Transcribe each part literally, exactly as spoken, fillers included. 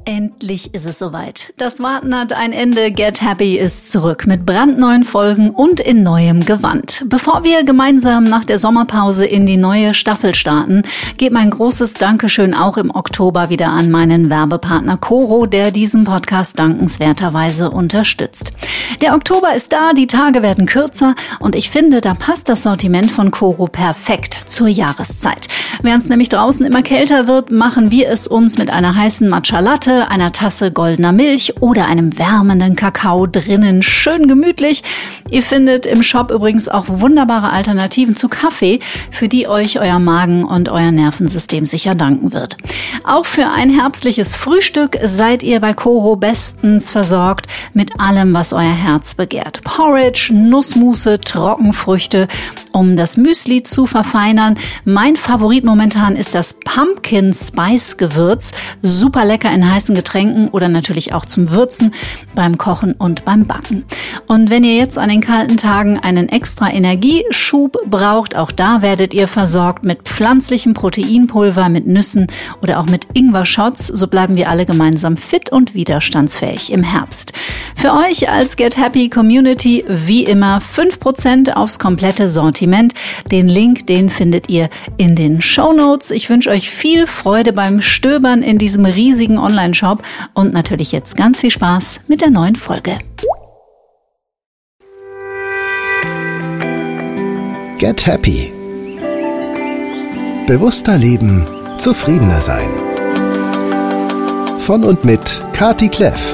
Endlich ist es soweit. Das Warten hat ein Ende. Get Happy ist zurück mit brandneuen Folgen und in neuem Gewand. Bevor wir gemeinsam nach der Sommerpause in die neue Staffel starten, geht mein großes Dankeschön auch im Oktober wieder an meinen Werbepartner Coro, der diesen Podcast dankenswerterweise unterstützt. Der Oktober ist da, die Tage werden kürzer und ich finde, da passt das Sortiment von Coro perfekt zur Jahreszeit. Während es nämlich draußen immer kälter wird, machen wir es uns mit einer heißen Matcha Latte, einer Tasse goldener Milch oder einem wärmenden Kakao drinnen schön gemütlich. Ihr findet im Shop übrigens auch wunderbare Alternativen zu Kaffee, für die euch euer Magen und euer Nervensystem sicher danken wird. Auch für ein herbstliches Frühstück seid ihr bei Coro bestens versorgt mit allem, was euer Herz begehrt. Porridge, Nussmusse, Trockenfrüchte, um das Müsli zu verfeinern. Mein Favorit momentan ist das Pumpkin Spice Gewürz. Super lecker in heißen Getränken oder natürlich auch zum Würzen, beim Kochen und beim Backen. Und wenn ihr jetzt an den kalten Tagen einen extra Energieschub braucht, auch da werdet ihr versorgt mit pflanzlichem Proteinpulver, mit Nüssen oder auch mit Ingwer-Shots. So bleiben wir alle gemeinsam fit und widerstandsfähig im Herbst. Für euch als Get Happy Community wie immer fünf Prozent aufs komplette Sortiment. Den Link, den findet ihr in den Shownotes. Ich wünsche euch viel Freude beim Stöbern in diesem riesigen Online-Shop und natürlich jetzt ganz viel Spaß mit der neuen Folge. Get Happy. Bewusster leben, zufriedener sein. Von und mit Kati Kleff.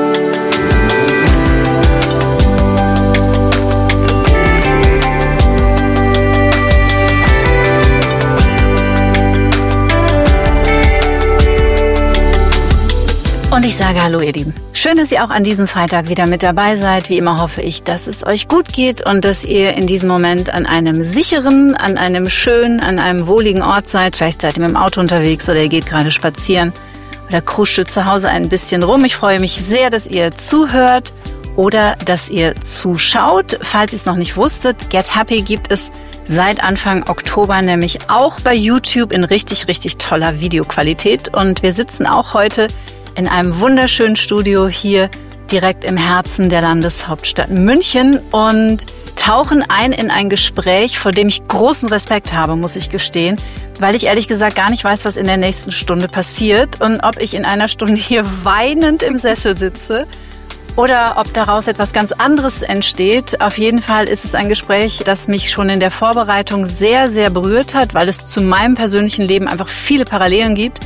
Und ich sage Hallo ihr Lieben. Schön, dass ihr auch an diesem Freitag wieder mit dabei seid. Wie immer hoffe ich, dass es euch gut geht und dass ihr in diesem Moment an einem sicheren, an einem schönen, an einem wohligen Ort seid. Vielleicht seid ihr mit dem Auto unterwegs oder ihr geht gerade spazieren oder kruschelt zu Hause ein bisschen rum. Ich freue mich sehr, dass ihr zuhört oder dass ihr zuschaut. Falls ihr es noch nicht wusstet, Get Happy gibt es seit Anfang Oktober nämlich auch bei YouTube in richtig, richtig toller Videoqualität. Und wir sitzen auch heute in einem wunderschönen Studio hier direkt im Herzen der Landeshauptstadt München und tauchen ein in ein Gespräch, vor dem ich großen Respekt habe, muss ich gestehen, weil ich ehrlich gesagt gar nicht weiß, was in der nächsten Stunde passiert und ob ich in einer Stunde hier weinend im Sessel sitze oder ob daraus etwas ganz anderes entsteht. Auf jeden Fall ist es ein Gespräch, das mich schon in der Vorbereitung sehr, sehr berührt hat, weil es zu meinem persönlichen Leben einfach viele Parallelen gibt.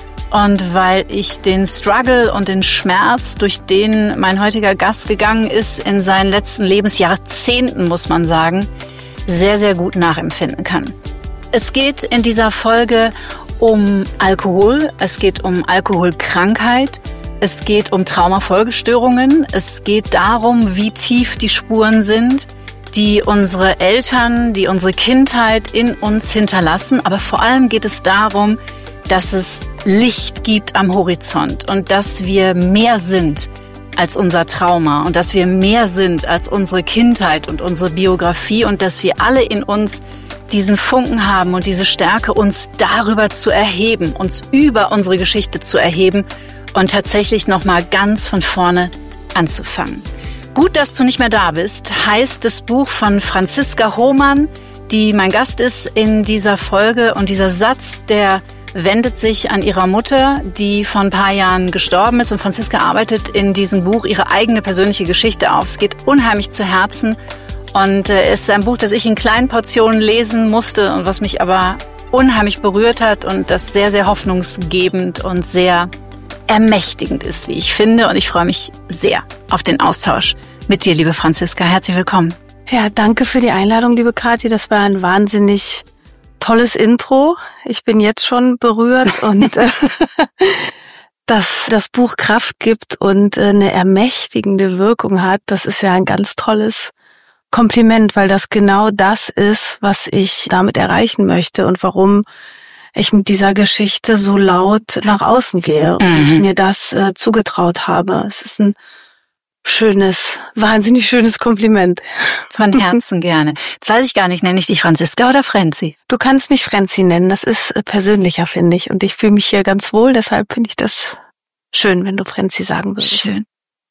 Und weil ich den Struggle und den Schmerz, durch den mein heutiger Gast gegangen ist, in seinen letzten Lebensjahrzehnten, muss man sagen, sehr, sehr gut nachempfinden kann. Es geht in dieser Folge um Alkohol, es geht um Alkoholkrankheit, es geht um Traumafolgestörungen, es geht darum, wie tief die Spuren sind, die unsere Eltern, die unsere Kindheit in uns hinterlassen. Aber vor allem geht es darum, dass es Licht gibt am Horizont und dass wir mehr sind als unser Trauma und dass wir mehr sind als unsere Kindheit und unsere Biografie und dass wir alle in uns diesen Funken haben und diese Stärke, uns darüber zu erheben, uns über unsere Geschichte zu erheben und tatsächlich nochmal ganz von vorne anzufangen. Gut, dass du nicht mehr da bist, heißt das Buch von Franziska Hohmann, die mein Gast ist in dieser Folge, und dieser Satz, der wendet sich an ihrer Mutter, die vor ein paar Jahren gestorben ist. Und Franziska arbeitet in diesem Buch ihre eigene persönliche Geschichte auf. Es geht unheimlich zu Herzen und äh, es ist ein Buch, das ich in kleinen Portionen lesen musste und was mich aber unheimlich berührt hat und das sehr, sehr hoffnungsgebend und sehr ermächtigend ist, wie ich finde. Und ich freue mich sehr auf den Austausch mit dir, liebe Franziska. Herzlich willkommen. Ja, danke für die Einladung, liebe Kathi. Das war ein wahnsinnig tolles Intro. Ich bin jetzt schon berührt und äh, dass das Buch Kraft gibt und äh, eine ermächtigende Wirkung hat, das ist ja ein ganz tolles Kompliment, weil das genau das ist, was ich damit erreichen möchte und warum ich mit dieser Geschichte so laut nach außen gehe und mhm. mir das äh, zugetraut habe. Es ist ein schönes, wahnsinnig schönes Kompliment. Von Herzen gerne. Jetzt weiß ich gar nicht, nenne ich dich Franziska oder Frenzi? Du kannst mich Frenzi nennen, das ist persönlicher, finde ich. Und ich fühle mich hier ganz wohl, deshalb finde ich das schön, wenn du Frenzi sagen würdest. Schön.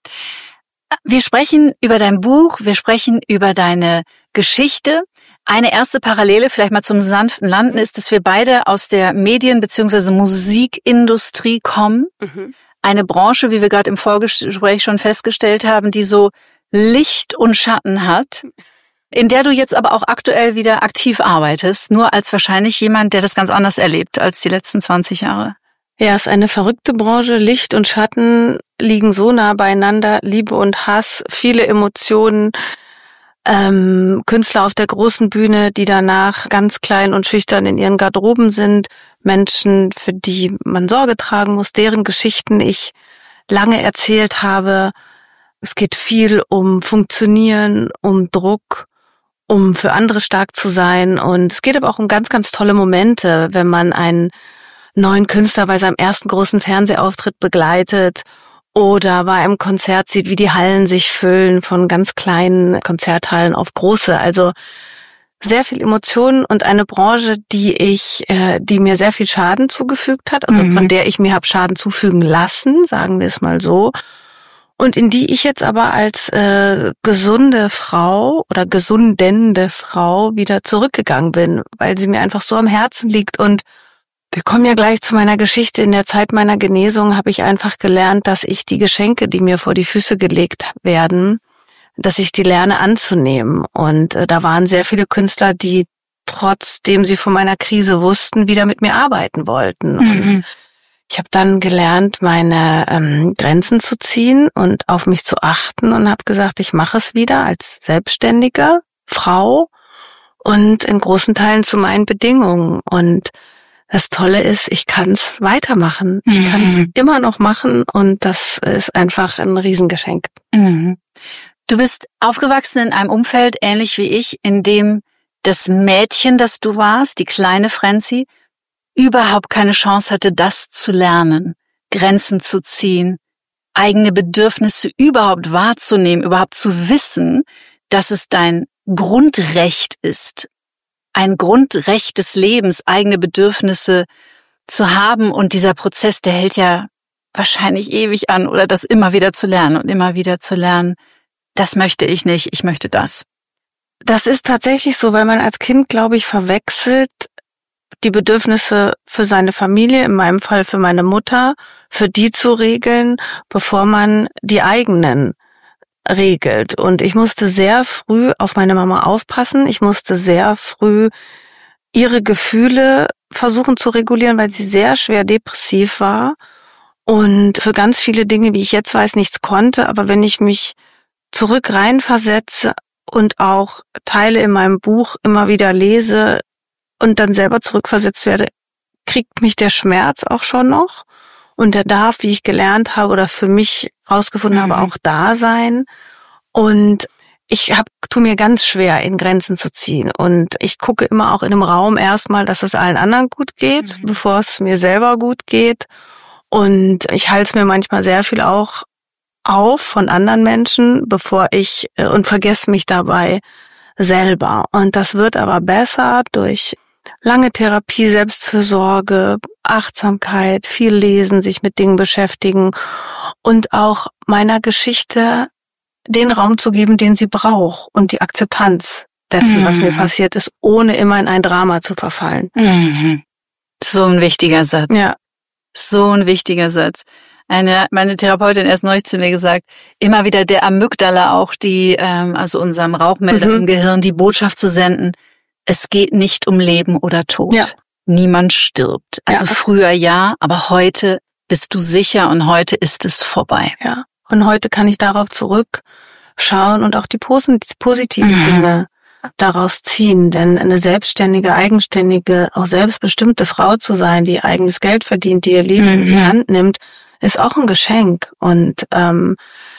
Wir sprechen über dein Buch, wir sprechen über deine Geschichte. Eine erste Parallele vielleicht mal zum sanften Landen ist, dass wir beide aus der Medien- bzw. Musikindustrie kommen. Mhm. Eine Branche, wie wir gerade im Vorgespräch schon festgestellt haben, die so Licht und Schatten hat, in der du jetzt aber auch aktuell wieder aktiv arbeitest, nur als wahrscheinlich jemand, der das ganz anders erlebt als die letzten zwanzig Jahre. Ja, es ist eine verrückte Branche. Licht und Schatten liegen so nah beieinander. Liebe und Hass, viele Emotionen. Ähm, Künstler auf der großen Bühne, die danach ganz klein und schüchtern in ihren Garderoben sind. Menschen, für die man Sorge tragen muss, deren Geschichten ich lange erzählt habe. Es geht viel um Funktionieren, um Druck, um für andere stark zu sein. Und es geht aber auch um ganz, ganz tolle Momente, wenn man einen neuen Künstler bei seinem ersten großen Fernsehauftritt begleitet oder bei einem Konzert sieht, wie die Hallen sich füllen, von ganz kleinen Konzerthallen auf große. Also sehr viel Emotionen und eine Branche, die ich, äh, die mir sehr viel Schaden zugefügt hat, also mhm. von der ich mir habe Schaden zufügen lassen, sagen wir es mal so. Und in die ich jetzt aber als äh, gesunde Frau oder gesundende Frau wieder zurückgegangen bin, weil sie mir einfach so am Herzen liegt. Und wir kommen ja gleich zu meiner Geschichte. In der Zeit meiner Genesung habe ich einfach gelernt, dass ich die Geschenke, die mir vor die Füße gelegt werden, dass ich die lerne anzunehmen. Und äh, da waren sehr viele Künstler, die trotzdem sie von meiner Krise wussten, wieder mit mir arbeiten wollten. Mhm. Und ich habe dann gelernt, meine ähm, Grenzen zu ziehen und auf mich zu achten und habe gesagt, ich mache es wieder als selbstständige Frau und in großen Teilen zu meinen Bedingungen. Und das Tolle ist, ich kann es weitermachen. Ich mhm. kann es immer noch machen und das ist einfach ein Riesengeschenk. Mhm. Du bist aufgewachsen in einem Umfeld, ähnlich wie ich, in dem das Mädchen, das du warst, die kleine Frenzi, überhaupt keine Chance hatte, das zu lernen, Grenzen zu ziehen, eigene Bedürfnisse überhaupt wahrzunehmen, überhaupt zu wissen, dass es dein Grundrecht ist, ein Grundrecht des Lebens, eigene Bedürfnisse zu haben. Und dieser Prozess, der hält ja wahrscheinlich ewig an, oder das immer wieder zu lernen und immer wieder zu lernen, das möchte ich nicht, ich möchte das. Das ist tatsächlich so, weil man als Kind, glaube ich, verwechselt die Bedürfnisse für seine Familie, in meinem Fall für meine Mutter, für die zu regeln, bevor man die eigenen regelt. Und ich musste sehr früh auf meine Mama aufpassen. Ich musste sehr früh ihre Gefühle versuchen zu regulieren, weil sie sehr schwer depressiv war und für ganz viele Dinge, wie ich jetzt weiß, nichts konnte. Aber wenn ich mich zurück reinversetze und auch Teile in meinem Buch immer wieder lese und dann selber zurückversetzt werde, kriegt mich der Schmerz auch schon noch. Und der darf, wie ich gelernt habe oder für mich rausgefunden mhm. habe, auch da sein. Und ich hab, tu mir ganz schwer, in Grenzen zu ziehen. Und ich gucke immer auch in einem Raum erstmal, dass es allen anderen gut geht, mhm. bevor es mir selber gut geht. Und ich halte es mir manchmal sehr viel auch auf von anderen Menschen, bevor ich, und vergesse mich dabei selber. Und das wird aber besser durch lange Therapie, Selbstfürsorge, Achtsamkeit, viel lesen, sich mit Dingen beschäftigen und auch meiner Geschichte den Raum zu geben, den sie braucht und die Akzeptanz dessen, mhm. was mir passiert ist, ohne immer in ein Drama zu verfallen. Mhm. So ein wichtiger Satz. Ja. So ein wichtiger Satz. Eine, meine Therapeutin erst neulich zu mir gesagt, immer wieder der Amygdala auch, die, ähm, also unserem Rauchmelder mhm. im Gehirn, die Botschaft zu senden, es geht nicht um Leben oder Tod. Ja. Niemand stirbt. Also ja. früher ja, aber heute bist du sicher und heute ist es vorbei. Ja. Und heute kann ich darauf zurückschauen und auch die positiven mhm. Dinge daraus ziehen. Denn eine selbstständige, eigenständige, auch selbstbestimmte Frau zu sein, die eigenes Geld verdient, die ihr Leben mhm. in die Hand nimmt, ist auch ein Geschenk. Und ähm,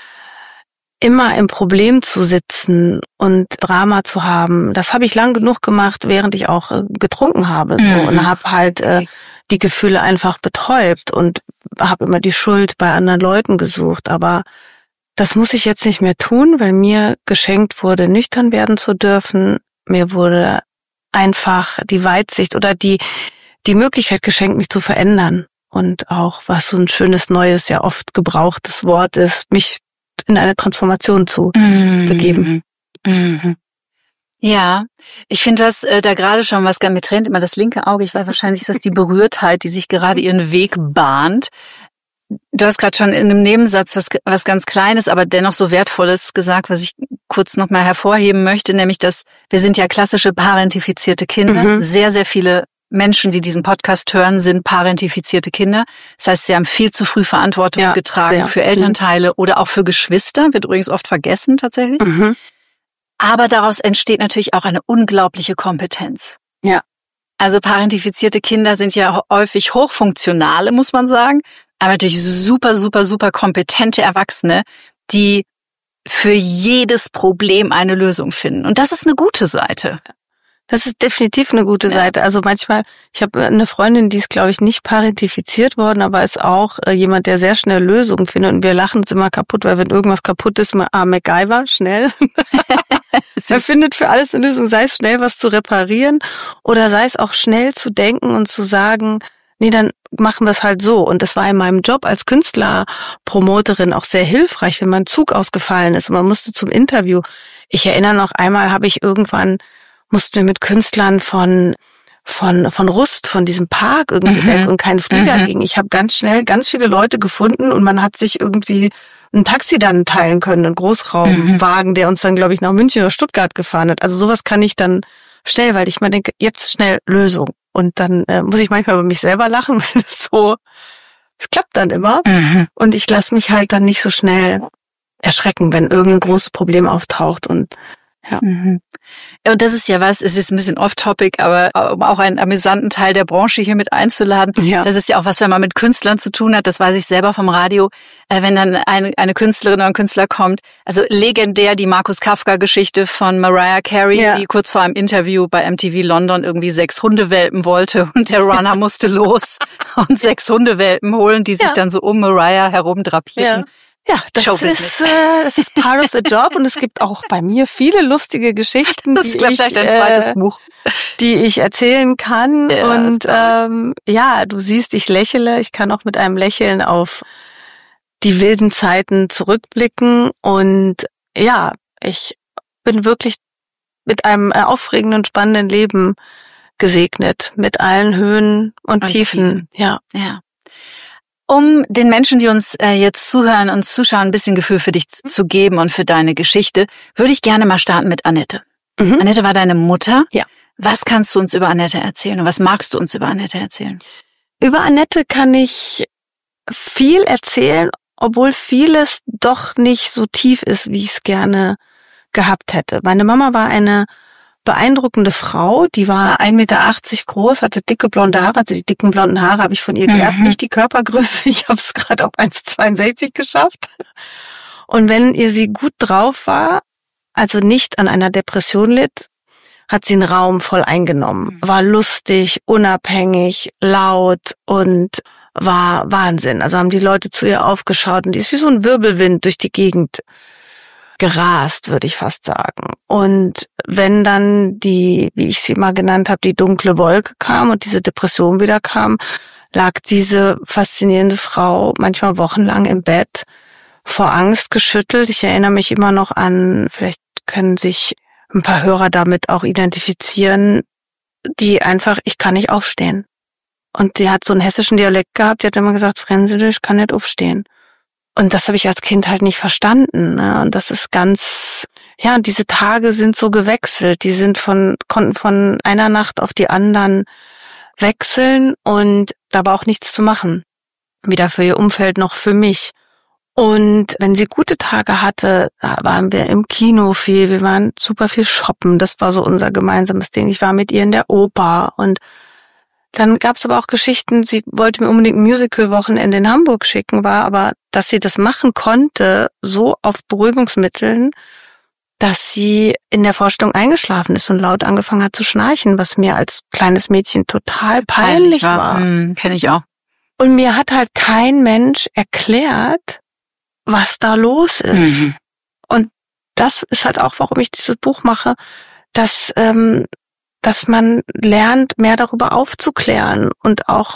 immer im Problem zu sitzen und Drama zu haben, das habe ich lang genug gemacht, während ich auch äh, getrunken habe. So, mhm. und habe halt äh, die Gefühle einfach betäubt und habe immer die Schuld bei anderen Leuten gesucht. Aber das muss ich jetzt nicht mehr tun, weil mir geschenkt wurde, nüchtern werden zu dürfen. Mir wurde einfach die Weitsicht oder die die Möglichkeit geschenkt, mich zu verändern und auch, was so ein schönes, neues, ja oft gebrauchtes Wort ist, mich in eine Transformation zu mhm. begeben. Mhm. Ja, ich finde, du hast äh, da gerade schon was, mir tränt immer das linke Auge, ich weiß, wahrscheinlich ist das die Berührtheit, die sich gerade ihren Weg bahnt. Du hast gerade schon in einem Nebensatz was, was ganz Kleines, aber dennoch so Wertvolles gesagt, was ich kurz noch mal hervorheben möchte, nämlich, dass wir sind ja klassische parentifizierte Kinder. Mhm. Sehr, sehr viele Menschen, die diesen Podcast hören, sind parentifizierte Kinder. Das heißt, sie haben viel zu früh Verantwortung ja, getragen sehr. für Elternteile mhm. oder auch für Geschwister, wird übrigens oft vergessen tatsächlich. Mhm. Aber daraus entsteht natürlich auch eine unglaubliche Kompetenz. Ja. Also parentifizierte Kinder sind ja häufig hochfunktionale, muss man sagen, aber natürlich super, super, super kompetente Erwachsene, die für jedes Problem eine Lösung finden. Und das ist eine gute Seite. Das ist definitiv eine gute ja. Seite. Also manchmal, ich habe eine Freundin, die ist, glaube ich, nicht parentifiziert worden, aber ist auch äh, jemand, der sehr schnell Lösungen findet. Und wir lachen uns immer kaputt, weil wenn irgendwas kaputt ist, mal, ah, MacGyver, schnell. Er findet für alles eine Lösung, sei es schnell was zu reparieren oder sei es auch schnell zu denken und zu sagen, nee, dann machen wir es halt so. Und das war in meinem Job als Künstlerpromoterin auch sehr hilfreich, wenn mein Zug ausgefallen ist und man musste zum Interview. Ich erinnere noch einmal, habe ich irgendwann mussten wir mit Künstlern von von von Rust, von diesem Park irgendwie mhm. weg und kein Flieger mhm. ging. Ich habe ganz schnell ganz viele Leute gefunden und man hat sich irgendwie ein Taxi dann teilen können, einen Großraumwagen, mhm. der uns dann, glaube ich, nach München oder Stuttgart gefahren hat. Also sowas kann ich dann schnell, weil ich mal denke, jetzt schnell Lösung. Und dann äh, muss ich manchmal über mich selber lachen, weil es so, es klappt dann immer. Mhm. Und ich lasse mich halt dann nicht so schnell erschrecken, wenn irgendein großes Problem auftaucht und ja. Mhm. Und das ist ja was, es ist ein bisschen off-topic, aber um auch einen amüsanten Teil der Branche hier mit einzuladen. Ja. Das ist ja auch was, wenn man mit Künstlern zu tun hat, das weiß ich selber vom Radio, äh, wenn dann eine, eine Künstlerin oder ein Künstler kommt. Also legendär die Markus Kafka-Geschichte von Mariah Carey, ja. die kurz vor einem Interview bei M T V London irgendwie sechs Hundewelpen wollte und der Runner musste los und sechs Hundewelpen holen, die sich ja. dann so um Mariah herum drapierten. Ja. Ja, das ist, äh, das ist part of the job und es gibt auch bei mir viele lustige Geschichten, das die, ich, dein zweites äh, Buch. die ich erzählen kann. Ja, und ähm, ja, du siehst, ich lächle. Ich kann auch mit einem Lächeln auf die wilden Zeiten zurückblicken. Und ja, ich bin wirklich mit einem aufregenden, spannenden Leben gesegnet, mit allen Höhen und, und Tiefen. Tiefen. Ja, ja. Um den Menschen, die uns äh, jetzt zuhören und zuschauen, ein bisschen Gefühl für dich zu, zu geben und für deine Geschichte, würde ich gerne mal starten mit Annette. Mhm. Annette war deine Mutter. Ja. Was kannst du uns über Annette erzählen und was magst du uns über Annette erzählen? Über Annette kann ich viel erzählen, obwohl vieles doch nicht so tief ist, wie ich es gerne gehabt hätte. Meine Mama war eine beeindruckende Frau, die war ein Meter achtzig groß, hatte dicke blonde Haare, also die dicken blonden Haare habe ich von ihr geerbt, mhm. nicht die Körpergröße, ich habe es gerade auf eins Komma zweiundsechzig geschafft. Und wenn ihr sie gut drauf war, also nicht an einer Depression litt, hat sie einen Raum voll eingenommen, war lustig, unabhängig, laut und war Wahnsinn. Also haben die Leute zu ihr aufgeschaut und die ist wie so ein Wirbelwind durch die Gegend gerast, würde ich fast sagen. Und wenn dann die, wie ich sie mal genannt habe, die dunkle Wolke kam und diese Depression wieder kam, lag diese faszinierende Frau manchmal wochenlang im Bett, vor Angst geschüttelt. Ich erinnere mich immer noch an, vielleicht können sich ein paar Hörer damit auch identifizieren, die einfach, ich kann nicht aufstehen. Und die hat so einen hessischen Dialekt gehabt, die hat immer gesagt, Fränsisch, ich kann nicht aufstehen. Und das habe ich als Kind halt nicht verstanden, ne? Und das ist ganz, ja, und diese Tage sind so gewechselt, die sind von, konnten von einer Nacht auf die anderen wechseln und da war auch nichts zu machen. Weder für ihr Umfeld noch für mich. Und wenn sie gute Tage hatte, da waren wir im Kino viel, wir waren super viel shoppen, das war so unser gemeinsames Ding. Ich war mit ihr in der Oper und dann gab es aber auch Geschichten, sie wollte mir unbedingt ein Musical-Wochenende in Hamburg schicken, war aber, dass sie das machen konnte, so auf Beruhigungsmitteln, dass sie in der Vorstellung eingeschlafen ist und laut angefangen hat zu schnarchen, was mir als kleines Mädchen total peinlich war. war. Hm, kenn ich auch. Und mir hat halt kein Mensch erklärt, was da los ist. Mhm. Und das ist halt auch, warum ich dieses Buch mache, dass ähm, dass man lernt, mehr darüber aufzuklären und auch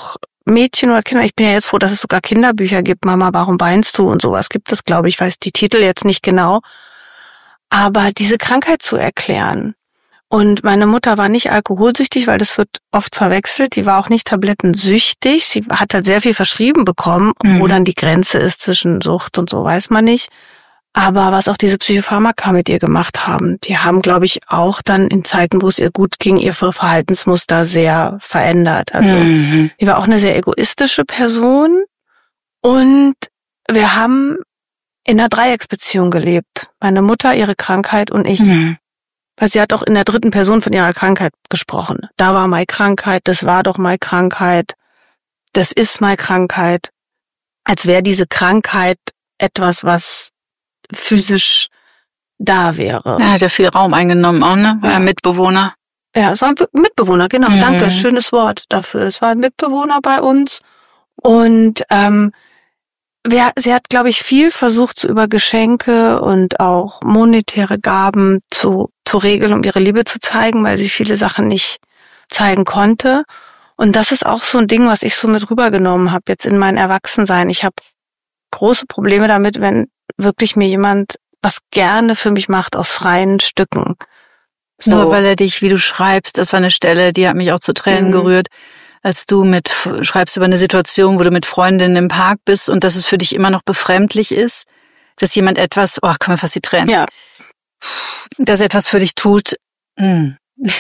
Mädchen oder Kinder, ich bin ja jetzt froh, dass es sogar Kinderbücher gibt, Mama, warum weinst du und sowas gibt es, glaube ich, ich weiß die Titel jetzt nicht genau, aber diese Krankheit zu erklären. Und meine Mutter war nicht alkoholsüchtig, weil das wird oft verwechselt. Die war auch nicht tablettensüchtig. Sie hat halt sehr viel verschrieben bekommen, mhm. wo dann die Grenze ist zwischen Sucht und so, weiß man nicht. Aber was auch diese Psychopharmaka mit ihr gemacht haben, die haben, glaube ich, auch dann in Zeiten, wo es ihr gut ging, ihre Verhaltensmuster sehr verändert. Also mhm. die war auch eine sehr egoistische Person. Und wir haben in einer Dreiecksbeziehung gelebt. Meine Mutter, ihre Krankheit und ich. Mhm. Weil sie hat auch in der dritten Person von ihrer Krankheit gesprochen. Da war meine Krankheit, das war doch meine Krankheit, das ist meine Krankheit. Als wäre diese Krankheit etwas, was physisch da wäre. Er hat ja viel Raum eingenommen auch, ne? War ja Mitbewohner. Ja, es war ein Mitbewohner, genau. Mhm. Danke, schönes Wort dafür. Es war ein Mitbewohner bei uns. Und ähm, wer, sie hat, glaube ich, viel versucht, so über Geschenke und auch monetäre Gaben zu zu regeln, um ihre Liebe zu zeigen, weil sie viele Sachen nicht zeigen konnte. Und das ist auch so ein Ding, was ich so mit rübergenommen habe jetzt in mein Erwachsensein. Ich habe große Probleme damit, wenn wirklich mir jemand was gerne für mich macht aus freien Stücken. So. Nur weil er dich, wie du schreibst, das war eine Stelle, die hat mich auch zu Tränen mhm. gerührt, als du mit schreibst über eine Situation, wo du mit Freundinnen im Park bist und dass es für dich immer noch befremdlich ist, dass jemand etwas, oh, kann man fast die Tränen. Ja. Dass er etwas für dich tut. Hm.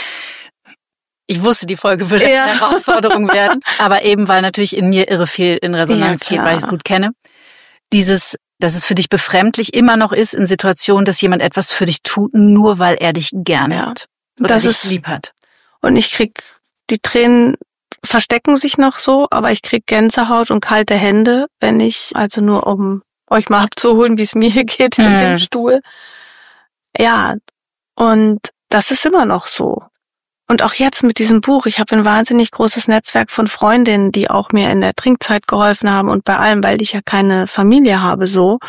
Ich wusste, die Folge würde ja. eine Herausforderung werden, aber eben, weil natürlich in mir irre viel in Resonanz ja, geht, weil ich es gut kenne. Dieses, dass es für dich befremdlich immer noch ist in Situationen, dass jemand etwas für dich tut, nur weil er dich gerne ja. hat oder das dich ist, lieb hat. Und ich krieg, die Tränen verstecken sich noch so, aber ich krieg Gänsehaut und kalte Hände, wenn ich, also nur um euch mal abzuholen, wie es mir geht in hm. dem Stuhl. Ja, und das ist immer noch so. Und auch jetzt mit diesem Buch, ich habe ein wahnsinnig großes Netzwerk von Freundinnen, die auch mir in der Trinkzeit geholfen haben und bei allem, weil ich ja keine Familie habe so.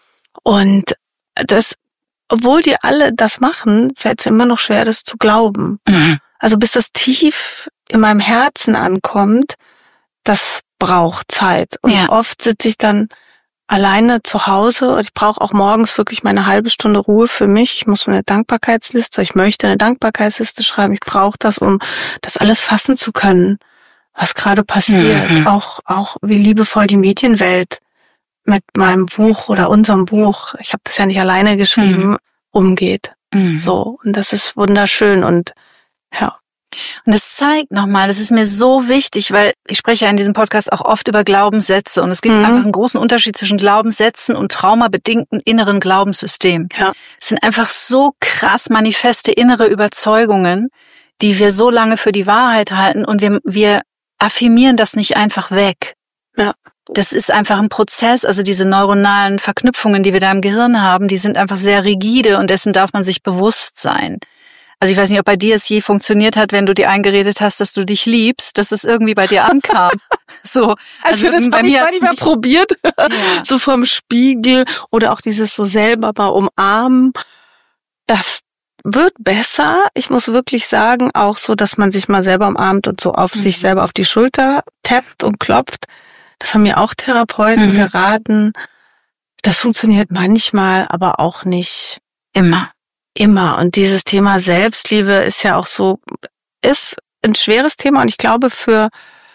Und das, obwohl die alle das machen, fällt es mir immer noch schwer, das zu glauben. Mhm. Also bis das tief in meinem Herzen ankommt, das braucht Zeit. Und ja. oft sitze ich dann alleine zu Hause und ich brauche auch morgens wirklich meine halbe Stunde Ruhe für mich. Ich muss mir eine Dankbarkeitsliste, ich möchte eine Dankbarkeitsliste schreiben. Ich brauche das, um das alles fassen zu können, was gerade passiert. Mhm. Auch auch wie liebevoll die Medienwelt mit meinem Buch oder unserem Buch, ich habe das ja nicht alleine geschrieben, mhm. umgeht. Mhm. So, und das ist wunderschön und ja. Und das zeigt nochmal, das ist mir so wichtig, weil ich spreche ja in diesem Podcast auch oft über Glaubenssätze und es gibt mhm. einfach einen großen Unterschied zwischen Glaubenssätzen und traumabedingten inneren Glaubenssystemen. Ja. Es sind einfach so krass manifeste innere Überzeugungen, die wir so lange für die Wahrheit halten und wir, wir affirmieren das nicht einfach weg. Ja. Das ist einfach ein Prozess, also diese neuronalen Verknüpfungen, die wir da im Gehirn haben, die sind einfach sehr rigide und dessen darf man sich bewusst sein. Also ich weiß nicht, ob bei dir es je funktioniert hat, wenn du dir eingeredet hast, dass du dich liebst, dass es irgendwie bei dir ankam. So, also, also das bei mir habe ich manchmal probiert, ja. so vom Spiegel oder auch dieses so selber mal umarmen. Das wird besser. Ich muss wirklich sagen, auch so, dass man sich mal selber umarmt und so auf mhm. sich selber auf die Schulter tappt und klopft. Das haben mir auch Therapeuten mhm. geraten. Das funktioniert manchmal, aber auch nicht immer. Immer. Und dieses Thema Selbstliebe ist ja auch so, ist ein schweres Thema. Und ich glaube, für,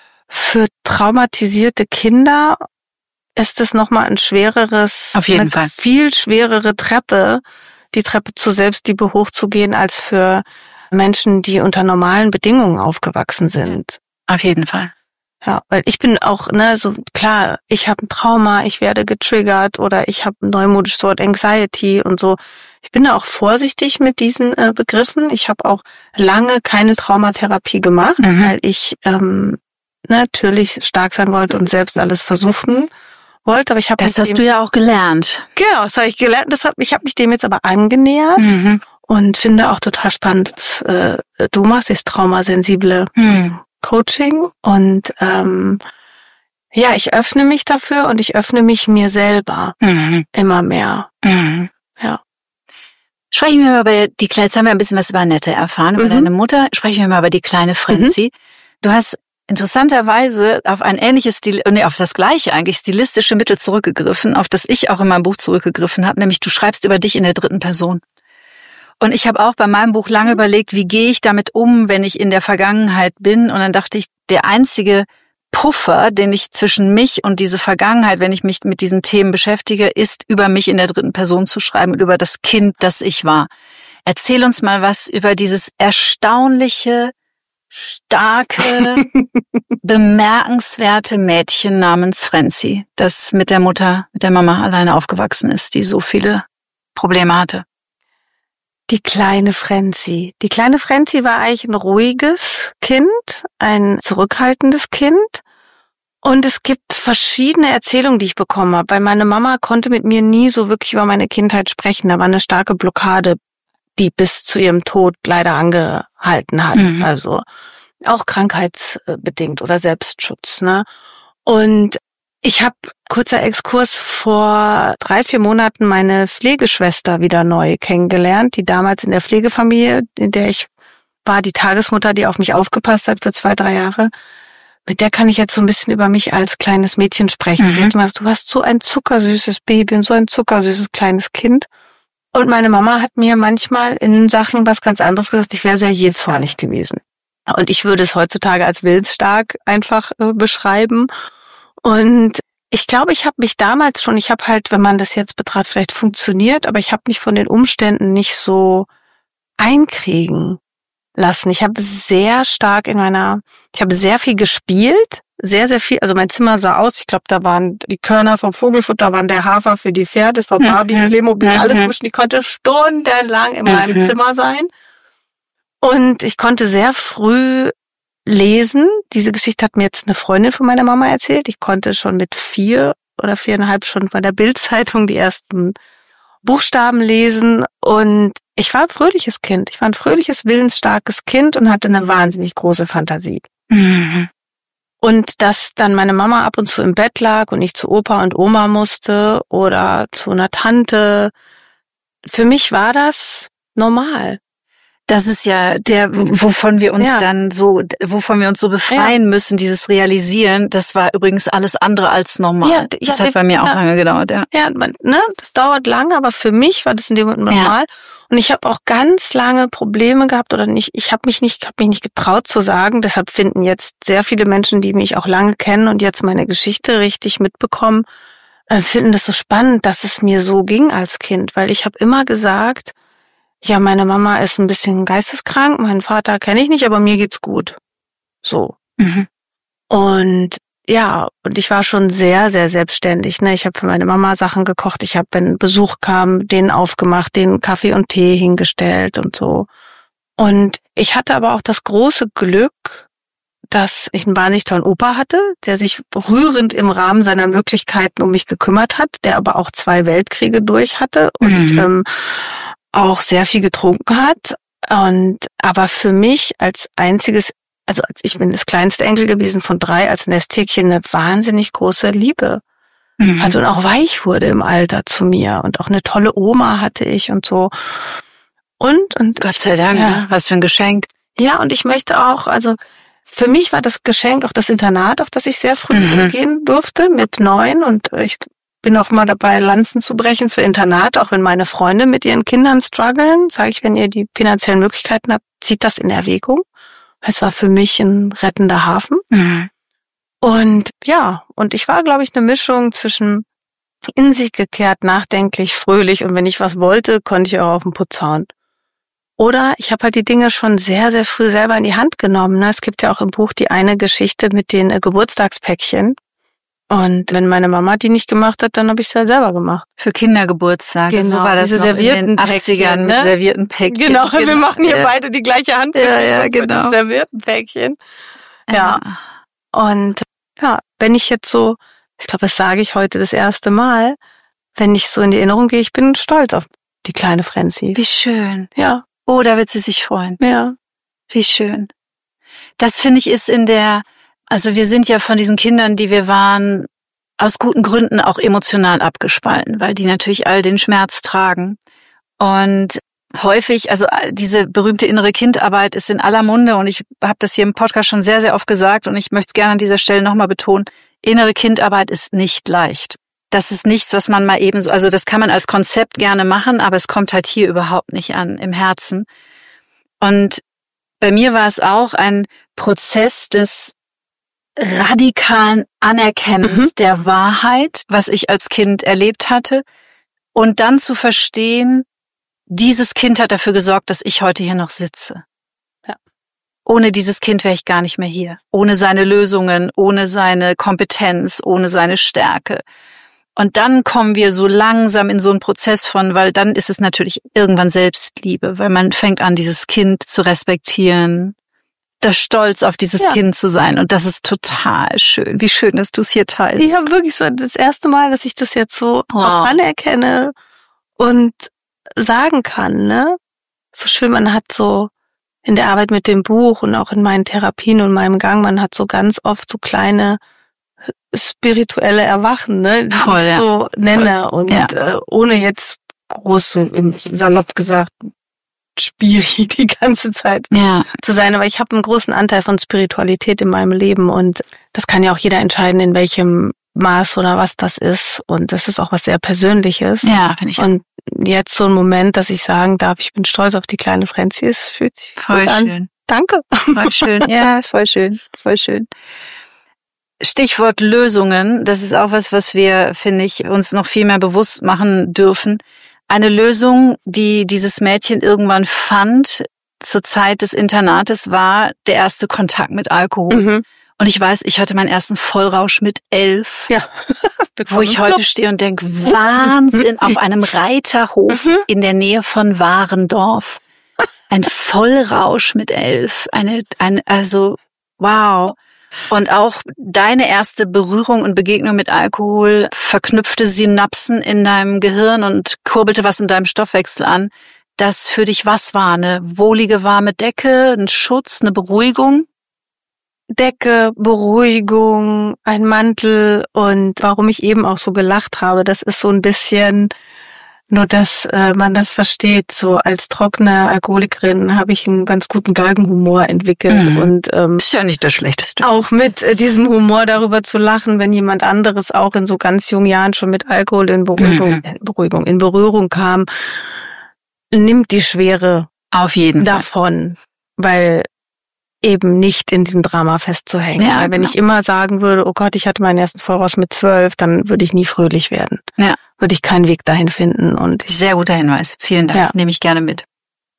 für traumatisierte Kinder ist es nochmal ein schwereres, auf jeden eine Fall. viel schwerere Treppe, die Treppe zur Selbstliebe hochzugehen, als für Menschen, die unter normalen Bedingungen aufgewachsen sind. Auf jeden Fall. Ja, weil ich bin auch, ne, so klar, ich habe ein Trauma, ich werde getriggert oder ich habe ein neumodisches Wort Anxiety und so. Ich bin da auch vorsichtig mit diesen äh, Begriffen. Ich habe auch lange keine Traumatherapie gemacht, mhm. weil ich ähm, natürlich stark sein wollte und selbst alles versuchen wollte. Aber ich habe das hast dem, du ja auch gelernt. Genau, das habe ich gelernt. Das hab, ich habe mich dem jetzt aber angenähert mhm. und finde auch total spannend, was äh, du machst, ist traumasensible mhm. Coaching und ähm, ja, ich öffne mich dafür und ich öffne mich mir selber mhm. immer mehr. Mhm. Ja. Sprechen wir mal über die Kleine, jetzt haben wir ein bisschen was über Annette erfahren, über mhm. deine Mutter. Sprechen wir mal über die kleine Frenzi. Mhm. Du hast interessanterweise auf ein ähnliches Stil, nee, auf das gleiche eigentlich stilistische Mittel zurückgegriffen, auf das ich auch in meinem Buch zurückgegriffen habe, nämlich du schreibst über dich in der dritten Person. Und ich habe auch bei meinem Buch lange überlegt, wie gehe ich damit um, wenn ich in der Vergangenheit bin. Und dann dachte ich, der einzige Puffer, den ich zwischen mich und diese Vergangenheit, wenn ich mich mit diesen Themen beschäftige, ist, über mich in der dritten Person zu schreiben und über das Kind, das ich war. Erzähl uns mal was über dieses erstaunliche, starke, bemerkenswerte Mädchen namens Franzi, das mit der Mutter, mit der Mama alleine aufgewachsen ist, die so viele Probleme hatte. Die kleine Franzi. Die kleine Franzi war eigentlich ein ruhiges Kind, ein zurückhaltendes Kind. Und es gibt verschiedene Erzählungen, die ich bekommen habe, weil meine Mama konnte mit mir nie so wirklich über meine Kindheit sprechen. Da war eine starke Blockade, die bis zu ihrem Tod leider angehalten hat. Mhm. Also auch krankheitsbedingt oder Selbstschutz, ne? Und ich habe, kurzer Exkurs, vor drei, vier Monaten meine Pflegeschwester wieder neu kennengelernt, die damals in der Pflegefamilie, in der ich war, die Tagesmutter, die auf mich aufgepasst hat für zwei, drei Jahre. Mit der kann ich jetzt so ein bisschen über mich als kleines Mädchen sprechen. Mhm. Sie hat immer gesagt, du hast so ein zuckersüßes Baby und so ein zuckersüßes kleines Kind. Und meine Mama hat mir manchmal in Sachen was ganz anderes gesagt, ich wäre sehr jähzornig gewesen. Und ich würde es heutzutage als willensstark einfach äh, beschreiben. Und ich glaube, ich habe mich damals schon, ich habe halt, wenn man das jetzt betrachtet, vielleicht funktioniert, aber ich habe mich von den Umständen nicht so einkriegen lassen. Ich habe sehr stark in meiner, ich habe sehr viel gespielt, sehr, sehr viel, also mein Zimmer sah aus, ich glaube, da waren die Körner vom Vogelfutter, waren der Hafer für die Pferde, es war Barbie, mhm. Playmobil, mhm. alles mischen. Ich konnte stundenlang in meinem mhm. Zimmer sein. Und ich konnte sehr früh lesen. Diese Geschichte hat mir jetzt eine Freundin von meiner Mama erzählt. Ich konnte schon mit vier oder viereinhalb schon von der Bild-Zeitung die ersten Buchstaben lesen. Und ich war ein fröhliches Kind. Ich war ein fröhliches, willensstarkes Kind und hatte eine wahnsinnig große Fantasie. Mhm. Und dass dann meine Mama ab und zu im Bett lag und ich zu Opa und Oma musste oder zu einer Tante, für mich war das normal. Das ist ja der, wovon wir uns ja. dann so, wovon wir uns so befreien ja. müssen, dieses Realisieren. Das war übrigens alles andere als normal. Ja, ja, das hat bei mir ja, auch lange gedauert, ja. Ja, man, ne, das dauert lange, aber für mich war das in dem Moment normal. Ja. Und ich habe auch ganz lange Probleme gehabt oder nicht. Ich habe mich nicht, habe mich nicht getraut zu sagen. Deshalb finden jetzt sehr viele Menschen, die mich auch lange kennen und jetzt meine Geschichte richtig mitbekommen, äh, finden das so spannend, dass es mir so ging als Kind, weil ich habe immer gesagt, ja, meine Mama ist ein bisschen geisteskrank, meinen Vater kenne ich nicht, aber mir geht's gut. So. Mhm. Und ja, und ich war schon sehr, sehr selbstständig. Ne? Ich habe für meine Mama Sachen gekocht. Ich habe, wenn Besuch kam, denen aufgemacht, denen Kaffee und Tee hingestellt und so. Und ich hatte aber auch das große Glück, dass ich einen wahnsinnig tollen Opa hatte, der sich rührend im Rahmen seiner Möglichkeiten um mich gekümmert hat, der aber auch zwei Weltkriege durch hatte und mhm. ähm, auch sehr viel getrunken hat. Und aber für mich als einziges, also als ich bin das kleinste Enkel gewesen von drei, als Nesthäkchen eine wahnsinnig große Liebe mhm. hatte und auch weich wurde im Alter zu mir und auch eine tolle Oma hatte ich und so. Und und Gott sei Dank, ja. Was für ein Geschenk. Ja, und ich möchte auch, also für mich war das Geschenk auch das Internat, auf das ich sehr früh mhm. gehen durfte, mit neun. Und ich bin auch mal dabei, Lanzen zu brechen für Internat, auch wenn meine Freunde mit ihren Kindern strugglen. Sage ich, wenn ihr die finanziellen Möglichkeiten habt, zieht das in Erwägung. Es war für mich ein rettender Hafen. Mhm. Und ja, und ich war, glaube ich, eine Mischung zwischen in sich gekehrt, nachdenklich, fröhlich. Und wenn ich was wollte, konnte ich auch auf den Putz hauen. Oder ich habe halt die Dinge schon sehr, sehr früh selber in die Hand genommen. Es gibt ja auch im Buch die eine Geschichte mit den äh, Geburtstagspäckchen. Und wenn meine Mama die nicht gemacht hat, dann habe ich es halt selber gemacht. Für Kindergeburtstage. Genau, so war das diese noch in den achtzigern ne? mit Serviettenpäckchen. Genau, genau, wir machen hier ja. beide die gleiche Hand. Ja, ja, genau. Mit Serviettenpäckchen. Ja. ja. Und ja, wenn ich jetzt so, ich glaube, das sage ich heute das erste Mal, wenn ich so in die Erinnerung gehe, ich bin stolz auf die kleine Franzi. Wie schön. Ja. Oh, da wird sie sich freuen. Ja. Wie schön. Das finde ich ist in der, also wir sind ja von diesen Kindern, die wir waren, aus guten Gründen auch emotional abgespalten, weil die natürlich all den Schmerz tragen. Und häufig, also diese berühmte innere Kindarbeit ist in aller Munde und ich habe das hier im Podcast schon sehr, sehr oft gesagt und ich möchte es gerne an dieser Stelle nochmal betonen. Innere Kindarbeit ist nicht leicht. Das ist nichts, was man mal eben so, also das kann man als Konzept gerne machen, aber es kommt halt hier überhaupt nicht an, im Herzen. Und bei mir war es auch ein Prozess des radikalen Anerkennens mhm. der Wahrheit, was ich als Kind erlebt hatte und dann zu verstehen, dieses Kind hat dafür gesorgt, dass ich heute hier noch sitze. Ja. Ohne dieses Kind wäre ich gar nicht mehr hier. Ohne seine Lösungen, ohne seine Kompetenz, ohne seine Stärke. Und dann kommen wir so langsam in so einen Prozess von, weil dann ist es natürlich irgendwann Selbstliebe, weil man fängt an, dieses Kind zu respektieren, da stolz auf dieses ja. Kind zu sein. Und das ist total schön. Wie schön, dass du es hier teilst. Ich habe wirklich so das erste Mal, dass ich das jetzt so wow. auch anerkenne und sagen kann, ne? So schön, man hat so in der Arbeit mit dem Buch und auch in meinen Therapien und meinem Gang, man hat so ganz oft so kleine spirituelle Erwachen, ne? Die Voll, ich ja. so nenne Voll. und ja. äh, ohne jetzt groß, salopp gesagt, Spiri die ganze Zeit ja. zu sein. Aber ich habe einen großen Anteil von Spiritualität in meinem Leben und das kann ja auch jeder entscheiden, in welchem Maß oder was das ist. Und das ist auch was sehr Persönliches. Ja, finde ich. Und jetzt so ein Moment, dass ich sagen darf, ich bin stolz auf die kleine Franzis. Fühlt sich voll schön. An. Danke. Voll schön. Ja, voll schön. Voll schön. Stichwort Lösungen. Das ist auch was, was wir, finde ich, uns noch viel mehr bewusst machen dürfen. Eine Lösung, die dieses Mädchen irgendwann fand zur Zeit des Internates, war der erste Kontakt mit Alkohol. Mhm. Und ich weiß, ich hatte meinen ersten Vollrausch mit elf, ja. wo ich heute stehe und denke, Wahnsinn, auf einem Reiterhof mhm. in der Nähe von Warendorf. Ein Vollrausch mit elf. Eine, eine, also, wow. Und auch deine erste Berührung und Begegnung mit Alkohol verknüpfte Synapsen in deinem Gehirn und kurbelte was in deinem Stoffwechsel an, das für dich was war? Eine wohlige, warme Decke, ein Schutz, eine Beruhigung? Decke, Beruhigung, ein Mantel und warum ich eben auch so gelacht habe, das ist so ein bisschen, nur dass äh, man das versteht, so als trockene Alkoholikerin habe ich einen ganz guten Galgenhumor entwickelt mhm. und ähm, ist ja nicht das Schlechteste. Auch mit äh, diesem Humor darüber zu lachen, wenn jemand anderes auch in so ganz jungen Jahren schon mit Alkohol in Beruhigung, mhm. äh, Beruhigung, in Berührung kam, nimmt die Schwere auf jeden davon, Fall. Weil eben nicht in diesem Drama festzuhängen. Ja, Weil wenn genau. ich immer sagen würde, oh Gott, ich hatte meinen ersten Vollrausch mit zwölf, dann würde ich nie fröhlich werden. Ja. Würde ich keinen Weg dahin finden. Und ich, sehr guter Hinweis. Vielen Dank. Ja. Nehme ich gerne mit.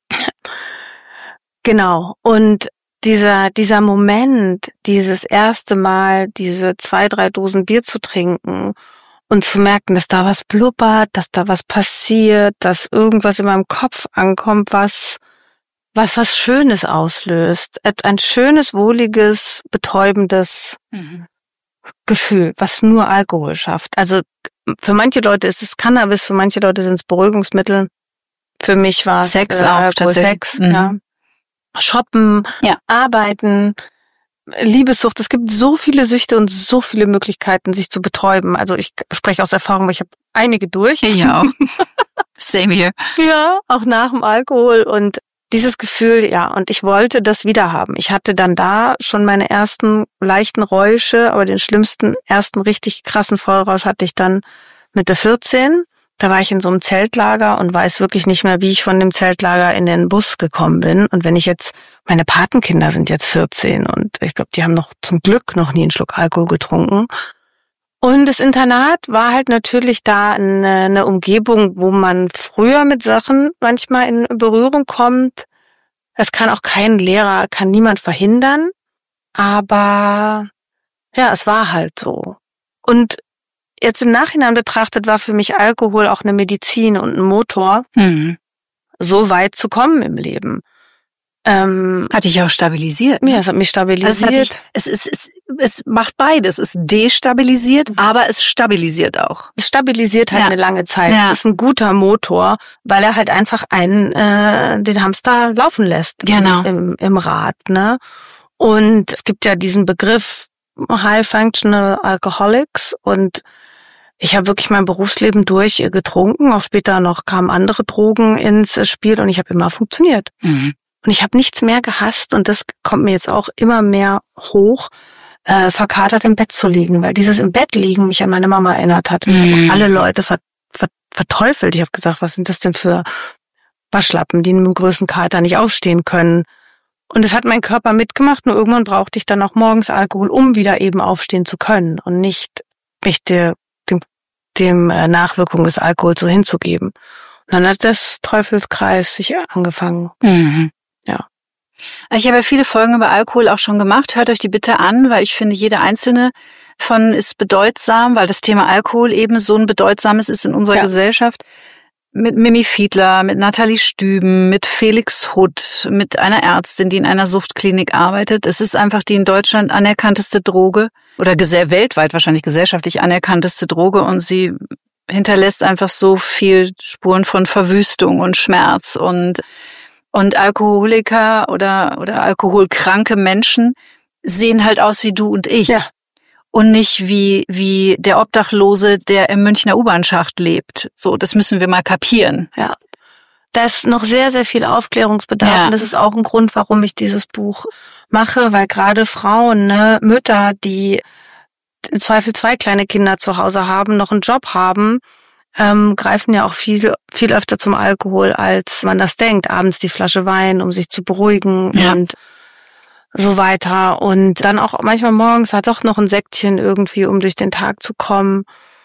Genau. Und dieser, dieser Moment, dieses erste Mal, diese zwei, drei Dosen Bier zu trinken und zu merken, dass da was blubbert, dass da was passiert, dass irgendwas in meinem Kopf ankommt, was was was Schönes auslöst. Ein schönes, wohliges, betäubendes mhm. Gefühl, was nur Alkohol schafft. Also für manche Leute ist es Cannabis, für manche Leute sind es Beruhigungsmittel. Für mich war es Sex äh, auch, Alkohol, Sex, mhm. ja. Shoppen, ja. Arbeiten, Liebessucht. Es gibt so viele Süchte und so viele Möglichkeiten, sich zu betäuben. Also ich spreche aus Erfahrung, weil ich habe einige durch. Ja, auch. Same here. Ja, auch nach dem Alkohol und dieses Gefühl, ja, und ich wollte das wieder haben. Ich hatte dann da schon meine ersten leichten Räusche, aber den schlimmsten, ersten richtig krassen Vollrausch hatte ich dann Mitte vierzehn. Da war ich in so einem Zeltlager und weiß wirklich nicht mehr, wie ich von dem Zeltlager in den Bus gekommen bin. Und wenn ich jetzt, meine Patenkinder sind jetzt vierzehn und ich glaube, die haben noch zum Glück noch nie einen Schluck Alkohol getrunken. Und das Internat war halt natürlich da eine, eine Umgebung, wo man früher mit Sachen manchmal in Berührung kommt. Es kann auch kein Lehrer, kann niemand verhindern. Aber ja, es war halt so. Und jetzt im Nachhinein betrachtet war für mich Alkohol auch eine Medizin und ein Motor, mhm. so weit zu kommen im Leben. Ähm, hat dich auch stabilisiert. Ne? Ja, es hat mich stabilisiert. Also es, dich, es, ist, es, es macht beides. Es destabilisiert, aber es stabilisiert auch. Es stabilisiert halt ja. eine lange Zeit. Ja. Es ist ein guter Motor, weil er halt einfach einen äh, den Hamster laufen lässt genau. im, im Rad. Ne? Und es gibt ja diesen Begriff High Functional Alcoholics und ich habe wirklich mein Berufsleben durch getrunken. Auch später noch kamen andere Drogen ins Spiel und ich habe immer funktioniert. Mhm. Und ich habe nichts mehr gehasst und das kommt mir jetzt auch immer mehr hoch, äh, verkatert im Bett zu liegen, weil dieses im Bett liegen mich an meine Mama erinnert hat. Mhm. Alle Leute ver, ver, verteufelt. Ich habe gesagt, was sind das denn für Waschlappen, die mit dem größten Kater nicht aufstehen können. Und es hat mein Körper mitgemacht, nur irgendwann brauchte ich dann auch morgens Alkohol, um wieder eben aufstehen zu können und nicht mich der, dem, dem Nachwirkungen des Alkohols so hinzugeben. Und dann hat das Teufelskreis sich angefangen. Mhm. Ja. Ich habe ja viele Folgen über Alkohol auch schon gemacht. Hört euch die bitte an, weil ich finde, jede einzelne von ist bedeutsam, weil das Thema Alkohol eben so ein bedeutsames ist in unserer ja. Gesellschaft. Mit Mimi Fiedler, mit Nathalie Stüben, mit Felix Hutt, mit einer Ärztin, die in einer Suchtklinik arbeitet. Es ist einfach die in Deutschland anerkannteste Droge oder gesell- weltweit wahrscheinlich gesellschaftlich anerkannteste Droge und sie hinterlässt einfach so viel Spuren von Verwüstung und Schmerz und Und Alkoholiker oder oder alkoholkranke Menschen sehen halt aus wie du und ich. Ja. Und nicht wie wie der Obdachlose, der im Münchner U-Bahn-Schacht lebt. So, das müssen wir mal kapieren. Ja. Da ist noch sehr, sehr viel Aufklärungsbedarf. Ja. Und das ist auch ein Grund, warum ich dieses Buch mache, weil gerade Frauen, ne, Mütter, die im Zweifel zwei kleine Kinder zu Hause haben, noch einen Job haben, ähm, greifen ja auch viel viel öfter zum Alkohol, als man das denkt. Abends die Flasche Wein, um sich zu beruhigen ja. und so weiter. Und dann auch manchmal morgens hat doch noch ein Säckchen irgendwie, um durch den Tag zu kommen.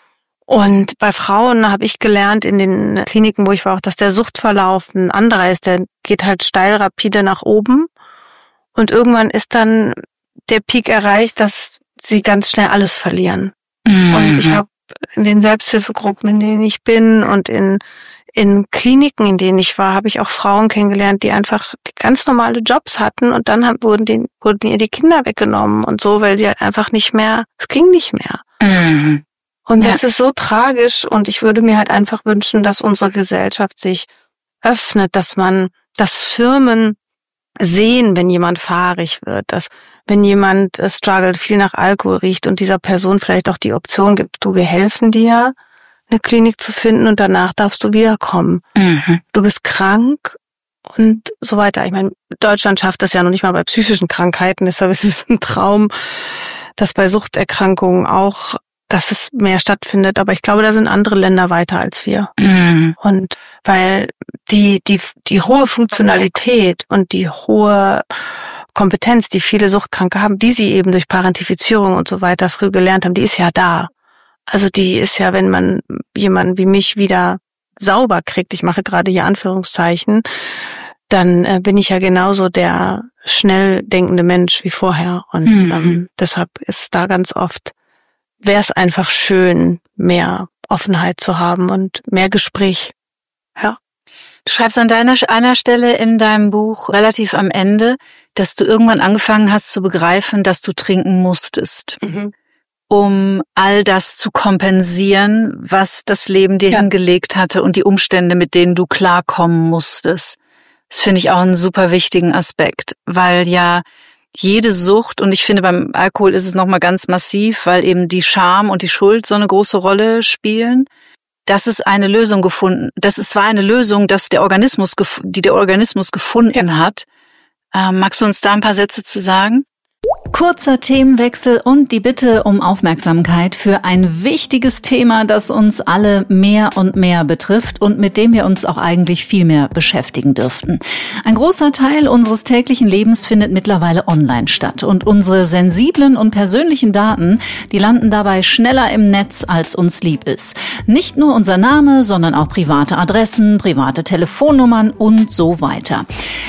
Und bei Frauen habe ich gelernt in den Kliniken, wo ich war, auch, dass der Suchtverlauf ein anderer ist. Der geht halt steil rapide nach oben. Und irgendwann ist dann der Peak erreicht, dass sie ganz schnell alles verlieren. Mhm. Und ich habe in den Selbsthilfegruppen, in denen ich bin und in in Kliniken, in denen ich war, habe ich auch Frauen kennengelernt, die einfach ganz normale Jobs hatten und dann haben, wurden, den, wurden ihr die Kinder weggenommen und so, weil sie halt einfach nicht mehr, es ging nicht mehr. Mhm. Und das ja. ist so tragisch und ich würde mir halt einfach wünschen, dass unsere Gesellschaft sich öffnet, dass man, dass Firmen sehen, wenn jemand fahrig wird, dass wenn jemand äh, struggelt, viel nach Alkohol riecht und dieser Person vielleicht auch die Option gibt, du, wir helfen dir, eine Klinik zu finden und danach darfst du wiederkommen. Mhm. Du bist krank und so weiter. Ich meine, Deutschland schafft das ja noch nicht mal bei psychischen Krankheiten, deshalb ist es ein Traum, dass bei Suchterkrankungen auch, dass es mehr stattfindet, aber ich glaube, da sind andere Länder weiter als wir. Mhm. Und weil die die die hohe Funktionalität und die hohe Kompetenz, die viele Suchtkranke haben, die sie eben durch Parentifizierung und so weiter früh gelernt haben, die ist ja da. Also die ist ja, wenn man jemanden wie mich wieder sauber kriegt, ich mache gerade hier Anführungszeichen, dann äh, bin ich ja genauso der schnell denkende Mensch wie vorher. Und mhm. ähm, deshalb ist da ganz oft, wäre es einfach schön, mehr Offenheit zu haben und mehr Gespräch. Ja. Du schreibst an deiner einer Stelle in deinem Buch relativ am Ende, dass du irgendwann angefangen hast zu begreifen, dass du trinken musstest, mhm. um all das zu kompensieren, was das Leben dir ja. hingelegt hatte und die Umstände, mit denen du klarkommen musstest. Das finde ich auch einen super wichtigen Aspekt, weil ja jede Sucht, und ich finde beim Alkohol ist es nochmal ganz massiv, weil eben die Scham und die Schuld so eine große Rolle spielen. Das ist eine Lösung gefunden. Das ist zwar eine Lösung, dass der Organismus, die der Organismus gefunden ja. hat. Ähm, magst du uns da ein paar Sätze zu sagen? Kurzer Themenwechsel und die Bitte um Aufmerksamkeit für ein wichtiges Thema, das uns alle mehr und mehr betrifft und mit dem wir uns auch eigentlich viel mehr beschäftigen dürften. Ein großer Teil unseres täglichen Lebens findet mittlerweile online statt und unsere sensiblen und persönlichen Daten, die landen dabei schneller im Netz, als uns lieb ist. Nicht nur unser Name, sondern auch private Adressen, private Telefonnummern und so weiter.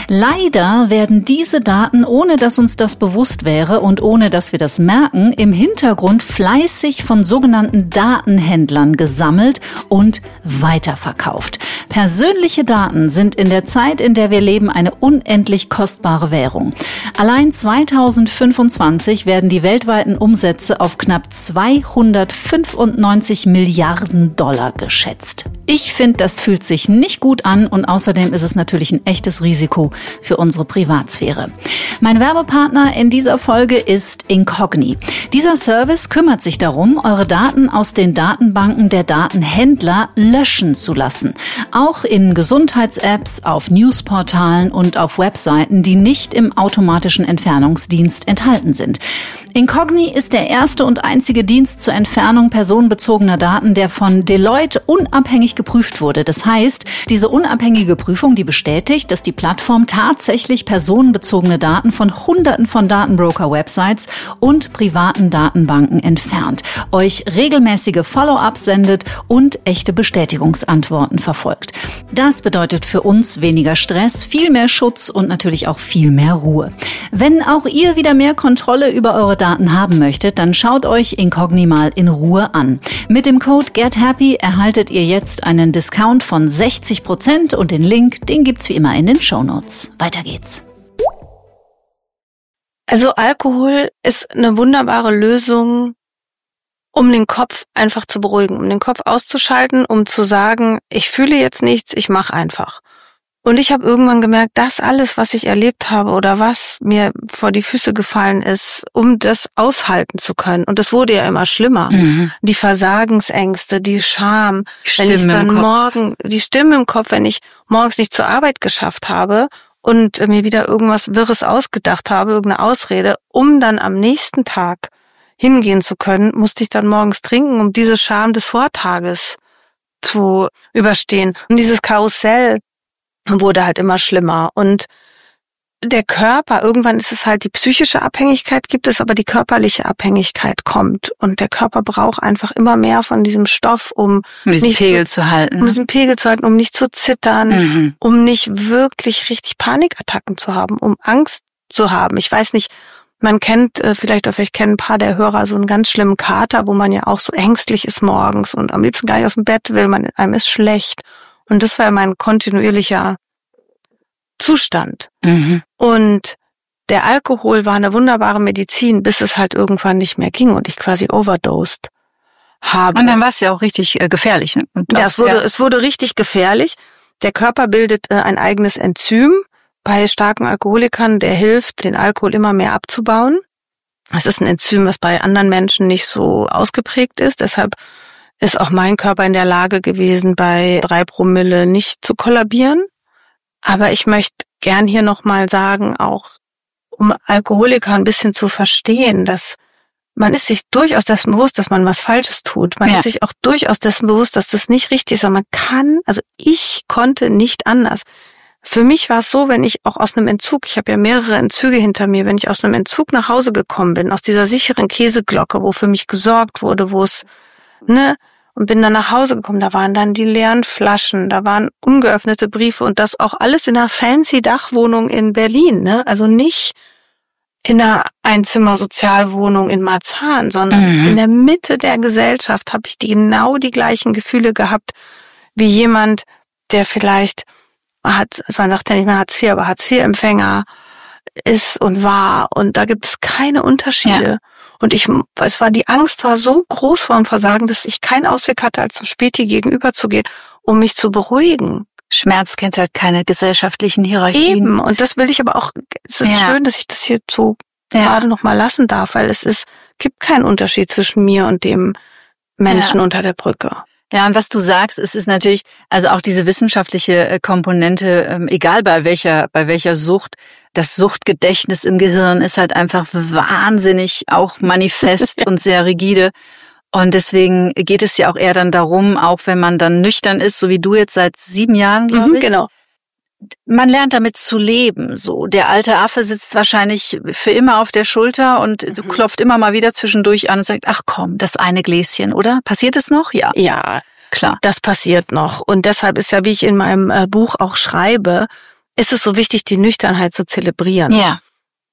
Leider werden diese Daten, ohne dass uns das bewusst wäre, und ohne dass wir das merken, im Hintergrund fleißig von sogenannten Datenhändlern gesammelt und weiterverkauft. Persönliche Daten sind in der Zeit, in der wir leben, eine unendlich kostbare Währung. Allein zweitausendfünfundzwanzig werden die weltweiten Umsätze auf knapp zweihundertfünfundneunzig Milliarden Dollar geschätzt. Ich finde, das fühlt sich nicht gut an und außerdem ist es natürlich ein echtes Risiko für unsere Privatsphäre. Mein Werbepartner in dieser Folge ist Incogni. Dieser Service kümmert sich darum, eure Daten aus den Datenbanken der Datenhändler löschen zu lassen. Auch in Gesundheits-Apps, auf Newsportalen und auf Webseiten, die nicht im automatischen Entfernungsdienst enthalten sind. Incogni ist der erste und einzige Dienst zur Entfernung personenbezogener Daten, der von Deloitte unabhängig geprüft wurde. Das heißt, diese unabhängige Prüfung, die bestätigt, dass die Plattform tatsächlich personenbezogene Daten von Hunderten von Datenbroker-Websites und privaten Datenbanken entfernt, euch regelmäßige Follow-ups sendet und echte Bestätigungsantworten verfolgt. Das bedeutet für uns weniger Stress, viel mehr Schutz und natürlich auch viel mehr Ruhe. Wenn auch ihr wieder mehr Kontrolle über eure Daten haben möchtet, dann schaut euch Incogni mal in Ruhe an. Mit dem Code GetHappy erhaltet ihr jetzt einen Discount von sechzig Prozent und den Link, den gibt's wie immer in den Shownotes. Weiter geht's. Also Alkohol ist eine wunderbare Lösung, um den Kopf einfach zu beruhigen, um den Kopf auszuschalten, um zu sagen, ich fühle jetzt nichts, ich mache einfach. Und ich habe irgendwann gemerkt, das alles, was ich erlebt habe oder was mir vor die Füße gefallen ist, um das aushalten zu können. Und es wurde ja immer schlimmer. Mhm. Die Versagensängste, die Scham, Stimme wenn ich dann im Kopf. morgen, die Stimme im Kopf, wenn ich morgens nicht zur Arbeit geschafft habe und mir wieder irgendwas Wirres ausgedacht habe, irgendeine Ausrede, um dann am nächsten Tag hingehen zu können, musste ich dann morgens trinken, um diese Scham des Vortages zu überstehen. Und dieses Karussell wurde halt immer schlimmer. Und der Körper, irgendwann ist es halt die psychische Abhängigkeit, gibt es aber die körperliche Abhängigkeit kommt. Und der Körper braucht einfach immer mehr von diesem Stoff, um, um diesen nicht Pegel zu, zu halten. Um diesen Pegel zu halten, um nicht zu zittern, mhm. um nicht wirklich richtig Panikattacken zu haben, um Angst zu haben. Ich weiß nicht, man kennt, vielleicht, oder vielleicht kennen ein paar der Hörer so einen ganz schlimmen Kater, wo man ja auch so ängstlich ist morgens und am liebsten gar nicht aus dem Bett will, man, einem ist schlecht. Und das war ja mein kontinuierlicher Zustand. Mhm. Und der Alkohol war eine wunderbare Medizin, bis es halt irgendwann nicht mehr ging und ich quasi overdosed habe. Und dann war es ja auch richtig äh, gefährlich. Ne? Und ja, es wurde, es wurde richtig gefährlich. Der Körper bildet äh, ein eigenes Enzym bei starken Alkoholikern, der hilft, den Alkohol immer mehr abzubauen. Das ist ein Enzym, was bei anderen Menschen nicht so ausgeprägt ist. Deshalb ist auch mein Körper in der Lage gewesen, bei drei Promille nicht zu kollabieren. Aber ich möchte gern hier nochmal sagen, auch um Alkoholiker ein bisschen zu verstehen, dass man ist sich durchaus dessen bewusst, dass man was Falsches tut. Man ja. ist sich auch durchaus dessen bewusst, dass das nicht richtig ist. Aber man kann, also ich konnte nicht anders. Für mich war es so, wenn ich auch aus einem Entzug, ich habe ja mehrere Entzüge hinter mir, wenn ich aus einem Entzug nach Hause gekommen bin, aus dieser sicheren Käseglocke, wo für mich gesorgt wurde, wo es, ne, und bin dann nach Hause gekommen, da waren dann die leeren Flaschen, da waren ungeöffnete Briefe und das auch alles in einer fancy Dachwohnung in Berlin, ne, also nicht in einer Einzimmer-Sozialwohnung in Marzahn, sondern mhm. in der Mitte der Gesellschaft habe ich die, genau die gleichen Gefühle gehabt, wie jemand, der vielleicht hat, man sagt ja nicht mehr Hartz vier, aber Hartz vier Empfänger ist und war und da gibt es keine Unterschiede. Ja. Und ich, es war, die Angst war so groß vor dem Versagen, dass ich keinen Ausweg hatte, als zum Späti gegenüberzugehen, um mich zu beruhigen. Schmerz kennt halt keine gesellschaftlichen Hierarchien. Eben, und das will ich aber auch, es ist ja. schön, dass ich das hier so ja. gerade noch mal lassen darf, weil es ist, gibt keinen Unterschied zwischen mir und dem Menschen ja. unter der Brücke. Ja, und was du sagst, es ist natürlich, also auch diese wissenschaftliche Komponente, ähm, egal bei welcher, bei welcher Sucht, das Suchtgedächtnis im Gehirn ist halt einfach wahnsinnig auch manifest und sehr rigide. Und deswegen geht es ja auch eher dann darum, auch wenn man dann nüchtern ist, so wie du jetzt seit sieben Jahren, glaube mhm, ich. Genau. Man lernt damit zu leben, so. Der alte Affe sitzt wahrscheinlich für immer auf der Schulter und mhm. klopft immer mal wieder zwischendurch an und sagt, ach komm, das eine Gläschen, oder? Passiert es noch? Ja. Ja, klar. Das passiert noch. Und deshalb ist ja, wie ich in meinem äh, Buch auch schreibe, ist es so wichtig, die Nüchternheit zu zelebrieren. Ja.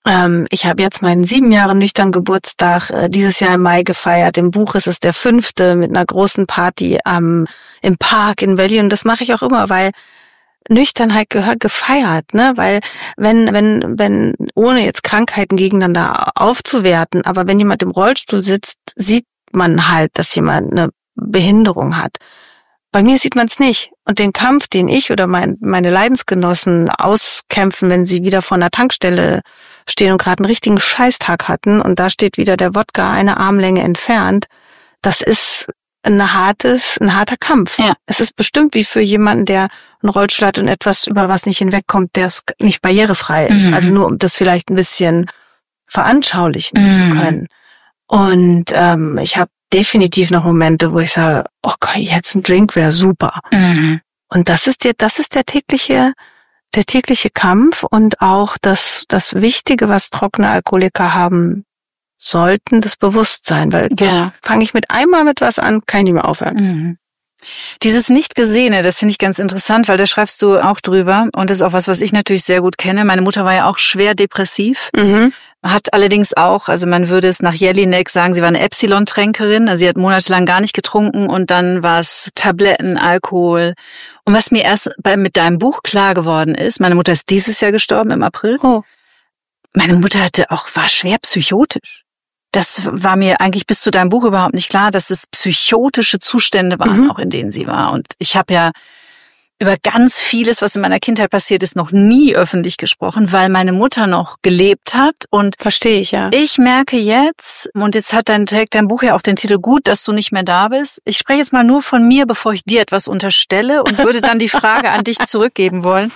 Ähm, ich habe jetzt meinen sieben Jahre nüchtern Geburtstag äh, dieses Jahr im Mai gefeiert. Im Buch ist es der fünfte mit einer großen Party am im Park in Berlin. Und das mache ich auch immer, weil Nüchternheit gehört gefeiert, ne? Weil wenn, wenn, wenn, ohne jetzt Krankheiten gegeneinander aufzuwerten, aber wenn jemand im Rollstuhl sitzt, sieht man halt, dass jemand eine Behinderung hat. Bei mir sieht man es nicht. Und den Kampf, den ich oder mein, meine Leidensgenossen auskämpfen, wenn sie wieder vor einer Tankstelle stehen und gerade einen richtigen Scheißtag hatten und da steht wieder der Wodka eine Armlänge entfernt, das ist ein hartes, ein harter Kampf. Ja. Es ist bestimmt wie für jemanden, der einen Rollstuhl hat und etwas über was nicht hinwegkommt, der es nicht barrierefrei ist. Mhm. Also nur um das vielleicht ein bisschen veranschaulichen Mhm. zu können. Und ähm, ich habe definitiv noch Momente, wo ich sage, okay, jetzt ein Drink wäre super. Mhm. Und das ist der, das ist der tägliche, der tägliche Kampf und auch das, das Wichtige, was trockene Alkoholiker haben sollten, das Bewusstsein, weil Ja. fange ich mit einmal mit was an, kann ich nicht mehr aufhören. Mhm. Dieses Nicht-Gesehene, das finde ich ganz interessant, weil da schreibst du auch drüber und das ist auch was, was ich natürlich sehr gut kenne. Meine Mutter war ja auch schwer depressiv, Mhm. hat allerdings auch, also man würde es nach Jelinek sagen, sie war eine Epsilon-Tränkerin, also sie hat monatelang gar nicht getrunken und dann war es Tabletten, Alkohol. Und was mir erst bei, mit deinem Buch klar geworden ist, meine Mutter ist dieses Jahr gestorben im April. Oh. Meine Mutter hatte auch, war schwer psychotisch. Das war mir eigentlich bis zu deinem Buch überhaupt nicht klar, dass es psychotische Zustände waren, Mhm. auch in denen sie war. Und ich habe ja über ganz vieles, was in meiner Kindheit passiert ist, noch nie öffentlich gesprochen, weil meine Mutter noch gelebt hat. Und Verstehe ich, ja. ich merke jetzt, und jetzt hat dein, trägt dein Buch ja auch den Titel Gut, dass du nicht mehr da bist. Ich spreche jetzt mal nur von mir, bevor ich dir etwas unterstelle und würde dann die Frage an dich zurückgeben wollen.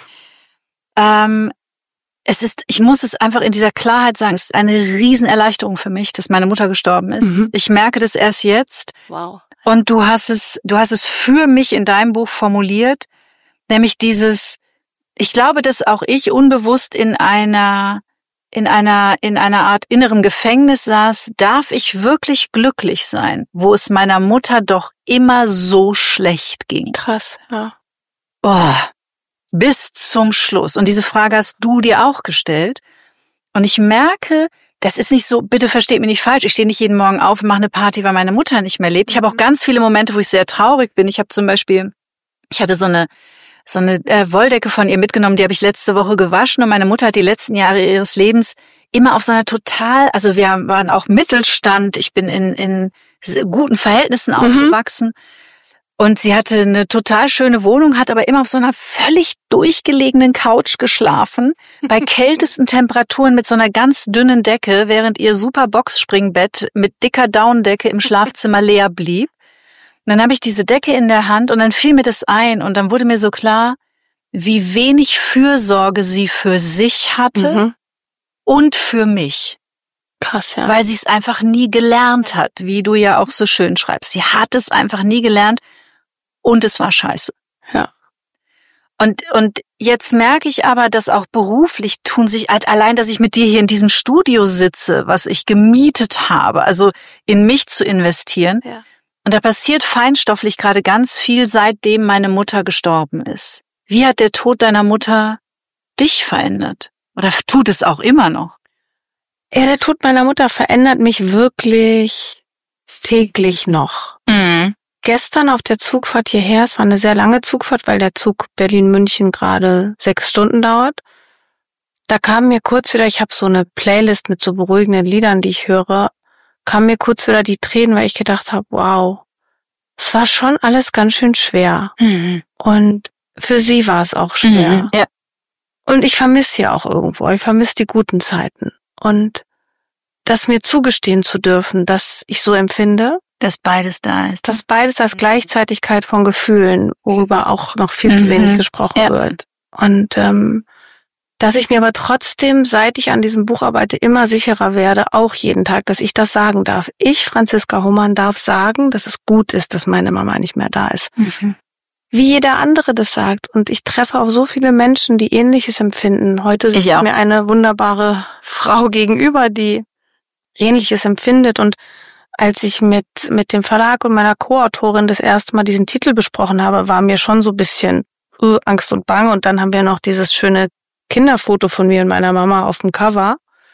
Ähm, Es ist, ich muss es einfach in dieser Klarheit sagen, es ist eine Riesenerleichterung für mich, dass meine Mutter gestorben ist. Mhm. Ich merke das erst jetzt. Wow. Und du hast es, du hast es für mich in deinem Buch formuliert, nämlich dieses, ich glaube, dass auch ich unbewusst in einer, in einer, in einer Art innerem Gefängnis saß. Darf ich wirklich glücklich sein, wo es meiner Mutter doch immer so schlecht ging? Krass, ja. Oh. Bis zum Schluss. Und diese Frage hast du dir auch gestellt. Und ich merke, das ist nicht so, bitte versteht mich nicht falsch, ich stehe nicht jeden Morgen auf und mache eine Party, weil meine Mutter nicht mehr lebt. Ich habe auch ganz viele Momente, wo ich sehr traurig bin. Ich habe zum Beispiel, ich hatte so eine so eine äh, Wolldecke von ihr mitgenommen, die habe ich letzte Woche gewaschen und meine Mutter hat die letzten Jahre ihres Lebens immer auf so einer total, also wir waren auch Mittelstand, ich bin in in guten Verhältnissen aufgewachsen. Und sie hatte eine total schöne Wohnung, hat aber immer auf so einer völlig durchgelegenen Couch geschlafen, bei kältesten Temperaturen mit so einer ganz dünnen Decke, während ihr super Boxspringbett mit dicker Daunendecke im Schlafzimmer leer blieb. Und dann habe ich diese Decke in der Hand und dann fiel mir das ein und dann wurde mir so klar, wie wenig Fürsorge sie für sich hatte Mhm. und für mich. Krass, ja. Weil sie es einfach nie gelernt hat, wie du ja auch so schön schreibst. Sie hat es einfach nie gelernt. Und es war scheiße. Ja. Und, und jetzt merke ich aber, dass auch beruflich tun sich, halt allein, dass ich mit dir hier in diesem Studio sitze, was ich gemietet habe, also in mich zu investieren. Ja. Und da passiert feinstofflich gerade ganz viel, seitdem meine Mutter gestorben ist. Wie hat der Tod deiner Mutter dich verändert? Oder tut es auch immer noch? Ja, der Tod meiner Mutter verändert mich wirklich täglich noch. Mhm. Gestern auf der Zugfahrt hierher, es war eine sehr lange Zugfahrt, weil der Zug Berlin-München gerade sechs Stunden dauert. Da kam mir kurz wieder, ich habe so eine Playlist mit so beruhigenden Liedern, die ich höre, kam mir kurz wieder die Tränen, weil ich gedacht habe, wow, es war schon alles ganz schön schwer. Mhm. Und für sie war es auch schwer. Mhm. Ja. Und ich vermisse sie auch irgendwo. Ich vermisse die guten Zeiten. Und das mir zugestehen zu dürfen, dass ich so empfinde, Dass beides da ist. dass beides als Gleichzeitigkeit von Gefühlen, worüber auch noch viel zu Mhm. wenig gesprochen Ja. wird. Und ähm, dass ich mir aber trotzdem, seit ich an diesem Buch arbeite, immer sicherer werde, auch jeden Tag, dass ich das sagen darf. Ich, Franziska Hohmann, darf sagen, dass es gut ist, dass meine Mama nicht mehr da ist. Mhm. Wie jeder andere das sagt. Und ich treffe auch so viele Menschen, die Ähnliches empfinden. Heute sitzt Ich auch. mir eine wunderbare Frau gegenüber, die Ähnliches empfindet. Und als ich mit mit dem Verlag und meiner Co-Autorin das erste Mal diesen Titel besprochen habe, war mir schon so ein bisschen uh, Angst und Bang. Und dann haben wir noch dieses schöne Kinderfoto von mir und meiner Mama auf dem Cover.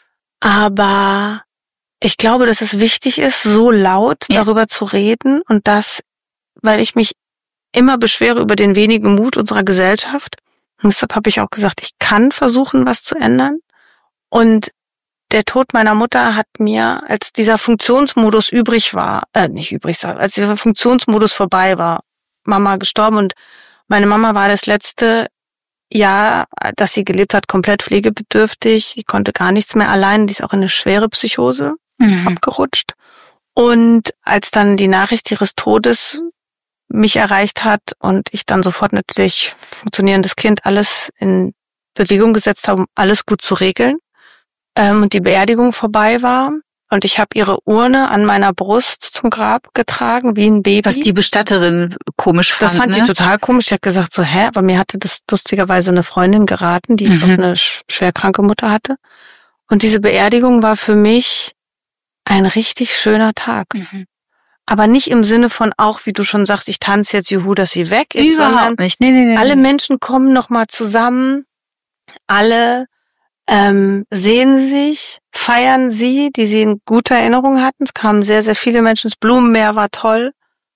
Aber ich glaube, dass es wichtig ist, so laut ja. darüber zu reden und das, weil ich mich immer beschwere über den wenigen Mut unserer Gesellschaft. Und deshalb habe ich auch gesagt, ich kann versuchen, was zu ändern. Und der Tod meiner Mutter hat mir, als dieser Funktionsmodus übrig war, äh, nicht übrig, als dieser Funktionsmodus vorbei war, Mama gestorben und meine Mama war das letzte Jahr, dass sie gelebt hat, komplett pflegebedürftig. Sie konnte gar nichts mehr allein. Die ist auch in eine schwere Psychose mhm. abgerutscht. Und als dann die Nachricht ihres Todes mich erreicht hat und ich dann sofort natürlich funktionierendes Kind alles in Bewegung gesetzt habe, um alles gut zu regeln, ähm, und die Beerdigung vorbei war und ich habe ihre Urne an meiner Brust zum Grab getragen, wie ein Baby. Was die Bestatterin komisch fand. Das fand ne? die total komisch. Die hat gesagt so, hä, aber mir hatte das lustigerweise eine Freundin geraten, die mhm. auch eine schwerkranke Mutter hatte. Und diese Beerdigung war für mich ein richtig schöner Tag. Mhm. Aber nicht im Sinne von auch, wie du schon sagst, ich tanze jetzt juhu, dass sie weg ist, Überhaupt sondern nicht. Nee, nee, nee, alle nee. Menschen kommen nochmal zusammen, alle ähm, sehen sich, feiern sie, die sie in guter Erinnerung hatten. Es kamen sehr, sehr viele Menschen, das Blumenmeer war toll.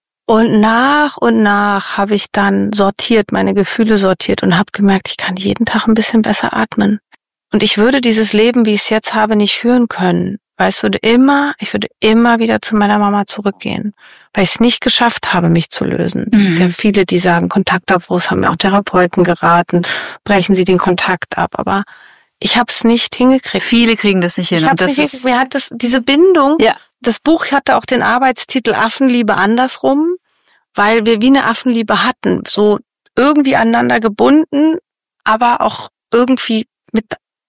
Und nach und nach habe ich dann sortiert, meine Gefühle sortiert und habe gemerkt, ich kann jeden Tag ein bisschen besser atmen. Und ich würde dieses Leben, wie ich es jetzt habe, nicht führen können. Weil es würde immer, ich würde immer wieder zu meiner Mama zurückgehen, weil ich es nicht geschafft habe, mich zu lösen. Mhm. Der viele, die sagen, Kontaktabbruch, haben mir auch Therapeuten geraten, brechen Sie den Kontakt ab. Aber ich habe es nicht hingekriegt. Viele kriegen das nicht hin. Ich und hab's das nicht ist hingekriegt. Mir hat das, diese Bindung, ja. das Buch hatte auch den Arbeitstitel Affenliebe andersrum, weil wir wie eine Affenliebe hatten. So irgendwie aneinander gebunden, aber auch irgendwie mit,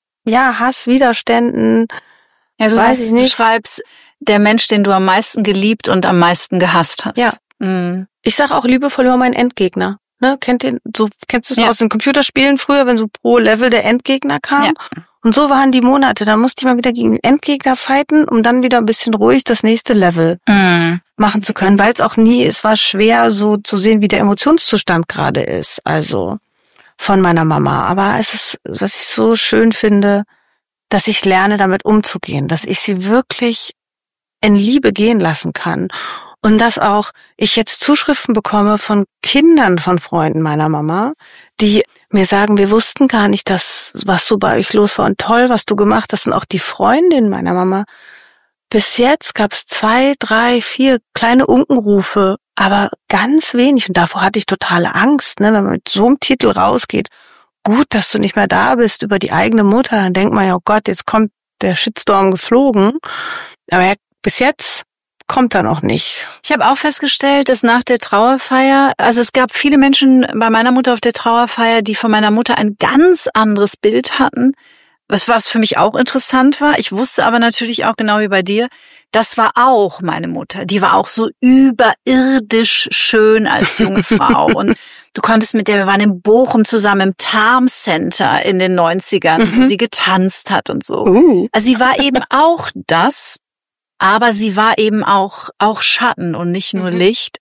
ja, Hass, Widerständen. Ja, du, weiß hast, ich nicht. du schreibst, der Mensch, den du am meisten geliebt und am meisten gehasst hast. Ja. Mhm. Ich sag auch liebevoll immer meinen Endgegner. Ne, kennt den, so, kennst du es ja. aus den Computerspielen früher, wenn so pro Level der Endgegner kam? Ja. Und so waren die Monate. Dann musste ich mal wieder gegen den Endgegner fighten, um dann wieder ein bisschen ruhig das nächste Level mhm. machen zu können, weil es auch nie, es war schwer so zu sehen, wie der Emotionszustand gerade ist, also von meiner Mama. Aber es ist, was ich so schön finde, dass ich lerne, damit umzugehen, dass ich sie wirklich in Liebe gehen lassen kann. Und dass auch ich jetzt Zuschriften bekomme von Kindern von Freunden meiner Mama, die mir sagen, wir wussten gar nicht, dass was so bei euch los war und toll, was du gemacht hast. Und auch die Freundin meiner Mama. Bis jetzt gab es zwei, drei, vier kleine Unkenrufe, aber ganz wenig. Und davor hatte ich totale Angst, ne, wenn man mit so einem Titel rausgeht. Gut, dass du nicht mehr da bist über die eigene Mutter. Dann denkt man ja, oh Gott, jetzt kommt der Shitstorm geflogen. Aber ja, bis jetzt kommt er noch nicht. Ich habe auch festgestellt, dass nach der Trauerfeier, also es gab viele Menschen bei meiner Mutter auf der Trauerfeier, die von meiner Mutter ein ganz anderes Bild hatten, was was für mich auch interessant war. Ich wusste aber natürlich auch genau wie bei dir, das war auch meine Mutter. Die war auch so überirdisch schön als junge Frau. Und du konntest mit der, wir waren in Bochum zusammen im Tarm Center in den neunzigern, mhm. wo sie getanzt hat und so. Uh. Also sie war eben auch das, aber sie war eben auch auch Schatten und nicht nur mhm. Licht.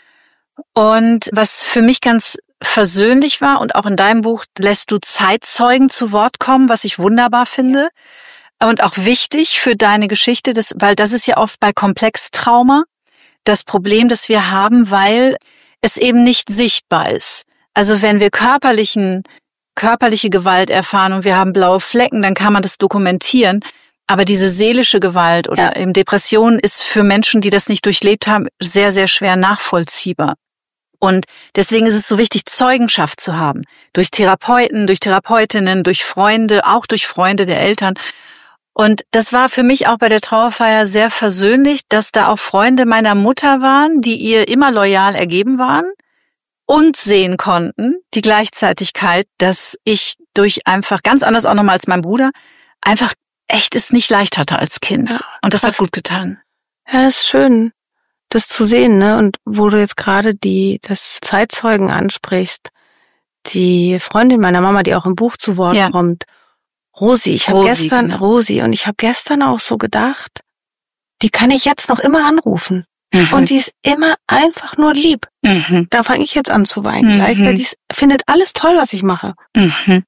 Und was für mich ganz versöhnlich war, und auch in deinem Buch lässt du Zeitzeugen zu Wort kommen, was ich wunderbar finde. Und auch wichtig für deine Geschichte, das, weil das ist ja oft bei Komplextrauma das Problem, das wir haben, weil es eben nicht sichtbar ist. Also wenn wir körperlichen, körperliche Gewalt erfahren und wir haben blaue Flecken, dann kann man das dokumentieren. Aber diese seelische Gewalt oder ja. eben Depression ist für Menschen, die das nicht durchlebt haben, sehr, sehr schwer nachvollziehbar. Und deswegen ist es so wichtig, Zeugenschaft zu haben. Durch Therapeuten, durch Therapeutinnen, durch Freunde, auch durch Freunde der Eltern. Und das war für mich auch bei der Trauerfeier sehr versöhnlich, dass da auch Freunde meiner Mutter waren, die ihr immer loyal ergeben waren und sehen konnten, die Gleichzeitigkeit, dass ich durch einfach, ganz anders auch nochmal als mein Bruder, einfach echt es nicht leicht hatte als Kind. Ja, und das krass. Hat gut getan. Ja, das ist schön, das zu sehen, ne? Und wo du jetzt gerade die das Zeitzeugen ansprichst, die Freundin meiner Mama, die auch im Buch zu Wort ja. kommt, Rosi, ich habe gestern, genau. Rosi, und ich habe gestern auch so gedacht, die kann ich jetzt noch immer anrufen. Mhm. Und die ist immer einfach nur lieb. Mhm. Da fange ich jetzt an zu weinen mhm. gleich, weil die findet alles toll, was ich mache. Mhm.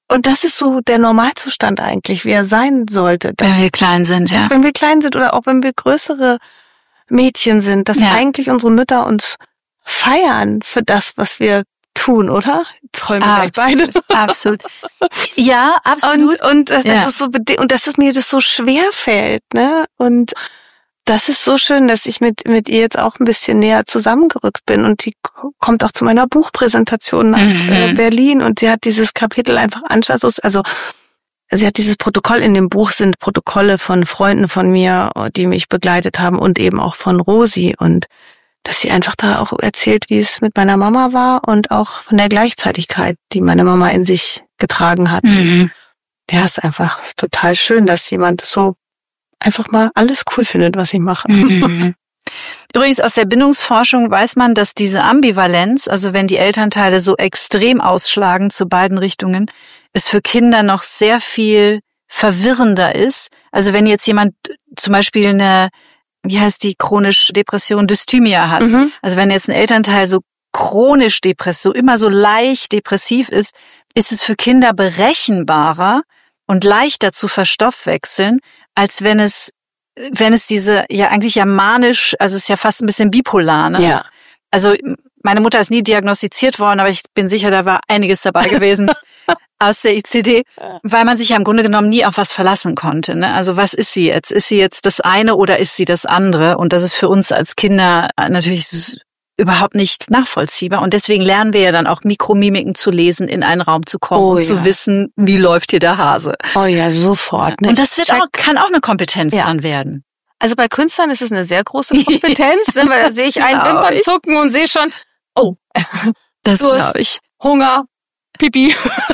Und das ist so der Normalzustand eigentlich, wie er sein sollte. Wenn wir klein sind, ja. Wenn wir klein sind oder auch wenn wir größere Mädchen sind, dass ja. eigentlich unsere Mütter uns feiern für das, was wir tun, oder? Träumen wir beide. Absolut. Ja, absolut. Und, und das ja. ist so, und dass es mir das so schwer fällt, ne? Und das ist so schön, dass ich mit mit ihr jetzt auch ein bisschen näher zusammengerückt bin und die kommt auch zu meiner Buchpräsentation nach mhm. Berlin und sie hat dieses Kapitel einfach anschluss, also sie hat dieses Protokoll in dem Buch, sind Protokolle von Freunden von mir, die mich begleitet haben und eben auch von Rosi und dass sie einfach da auch erzählt, wie es mit meiner Mama war und auch von der Gleichzeitigkeit, die meine Mama in sich getragen hat. Mhm. Ja, ist einfach total schön, dass jemand so einfach mal alles cool findet, was ich mache. Mhm. Übrigens aus der Bindungsforschung weiß man, dass diese Ambivalenz, also wenn die Elternteile so extrem ausschlagen zu beiden Richtungen, es für Kinder noch sehr viel verwirrender ist. Also wenn jetzt jemand zum Beispiel eine, wie heißt die, chronisch Depression, Dysthymia hat. Mhm. Also wenn jetzt ein Elternteil so chronisch depressiv, so immer so leicht depressiv ist, ist es für Kinder berechenbarer und leichter zu verstoffwechseln, als wenn es, wenn es diese, ja eigentlich ja manisch, also es ist ja fast ein bisschen bipolar, ne? Ja. Also meine Mutter ist nie diagnostiziert worden, aber ich bin sicher, da war einiges dabei gewesen aus der I C D, weil man sich ja im Grunde genommen nie auf was verlassen konnte, ne? Also was ist sie jetzt? Ist sie jetzt das eine oder ist sie das andere? Und das ist für uns als Kinder natürlich überhaupt nicht nachvollziehbar. Und deswegen lernen wir ja dann auch Mikromimiken zu lesen, in einen Raum zu kommen oh, und ja. zu wissen, wie läuft hier der Hase. Oh ja, sofort. Ne? Und das wird auch, kann auch eine Kompetenz ja. dann werden. Also bei Künstlern ist es eine sehr große Kompetenz, ne? Weil da sehe ich einen Wimpernzucken und sehe schon, oh, das glaube ich. Hunger, Pipi.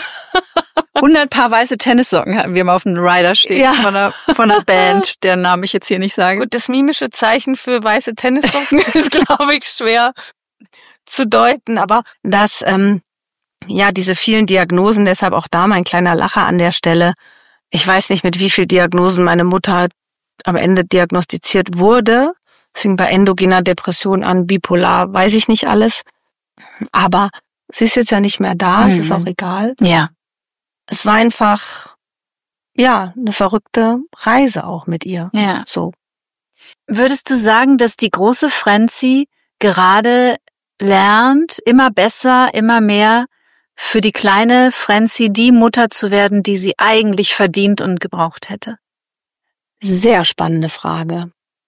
hundert Paar weiße Tennissocken hatten wir mal auf dem Rider stehen ja. von einer, von einer Band, deren Namen ich jetzt hier nicht sage. Gut, das mimische Zeichen für weiße Tennissocken ist, glaube ich, schwer zu deuten. Aber dass, ähm, ja, diese vielen Diagnosen, deshalb auch da mein kleiner Lacher an der Stelle. Ich weiß nicht, mit wie viel Diagnosen meine Mutter am Ende diagnostiziert wurde. Es fing bei endogener Depression an, bipolar, weiß ich nicht alles. Aber sie ist jetzt ja nicht mehr da, mhm. es ist auch egal. Ja. Es war einfach, ja, eine verrückte Reise auch mit ihr. Ja. So. Würdest du sagen, dass die große Franzi gerade lernt, immer besser, immer mehr für die kleine Franzi die Mutter zu werden, die sie eigentlich verdient und gebraucht hätte? Sehr spannende Frage.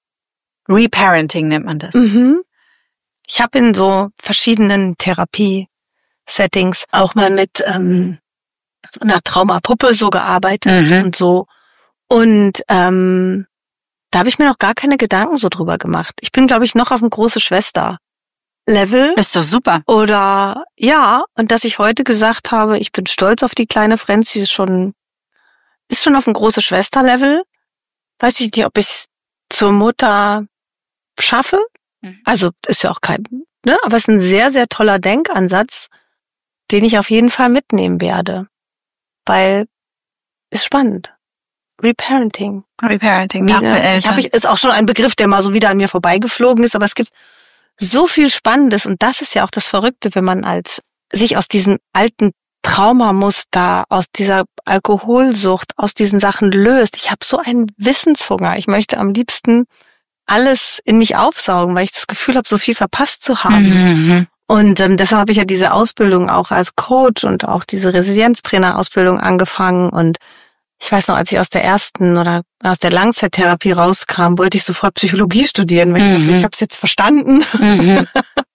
Reparenting nennt man das. Mhm. Ich habe in so verschiedenen Therapie-Settings auch mal mit ähm, einer Traumapuppe so gearbeitet mhm. und so. Und ähm, da habe ich mir noch gar keine Gedanken so drüber gemacht. Ich bin, glaube ich, noch auf dem große Schwester-Level. Das ist doch super. Oder ja, und dass ich heute gesagt habe, ich bin stolz auf die kleine Franzi, ist schon ist schon auf dem große Schwester-Level. Weiß ich nicht, ob ich zur Mutter schaffe. Mhm. Also ist ja auch kein, ne? Aber es ist ein sehr, sehr toller Denkansatz, den ich auf jeden Fall mitnehmen werde. Weil ist spannend. Reparenting. Reparenting. Wieder, ich hab ich, ist auch schon ein Begriff, der mal so wieder an mir vorbeigeflogen ist, aber es gibt so viel Spannendes und das ist ja auch das Verrückte, wenn man als sich aus diesen alten Traumamuster, aus dieser Alkoholsucht, aus diesen Sachen löst. Ich habe so einen Wissenshunger. Ich möchte am liebsten alles in mich aufsaugen, weil ich das Gefühl habe, so viel verpasst zu haben. Mhm. Und ähm, deshalb habe ich ja diese Ausbildung auch als Coach und auch diese Resilienztrainer-Ausbildung angefangen. Und ich weiß noch, als ich aus der ersten oder aus der Langzeittherapie rauskam, wollte ich sofort Psychologie studieren, weil mhm. ich dachte, ich habe es jetzt verstanden. Mhm.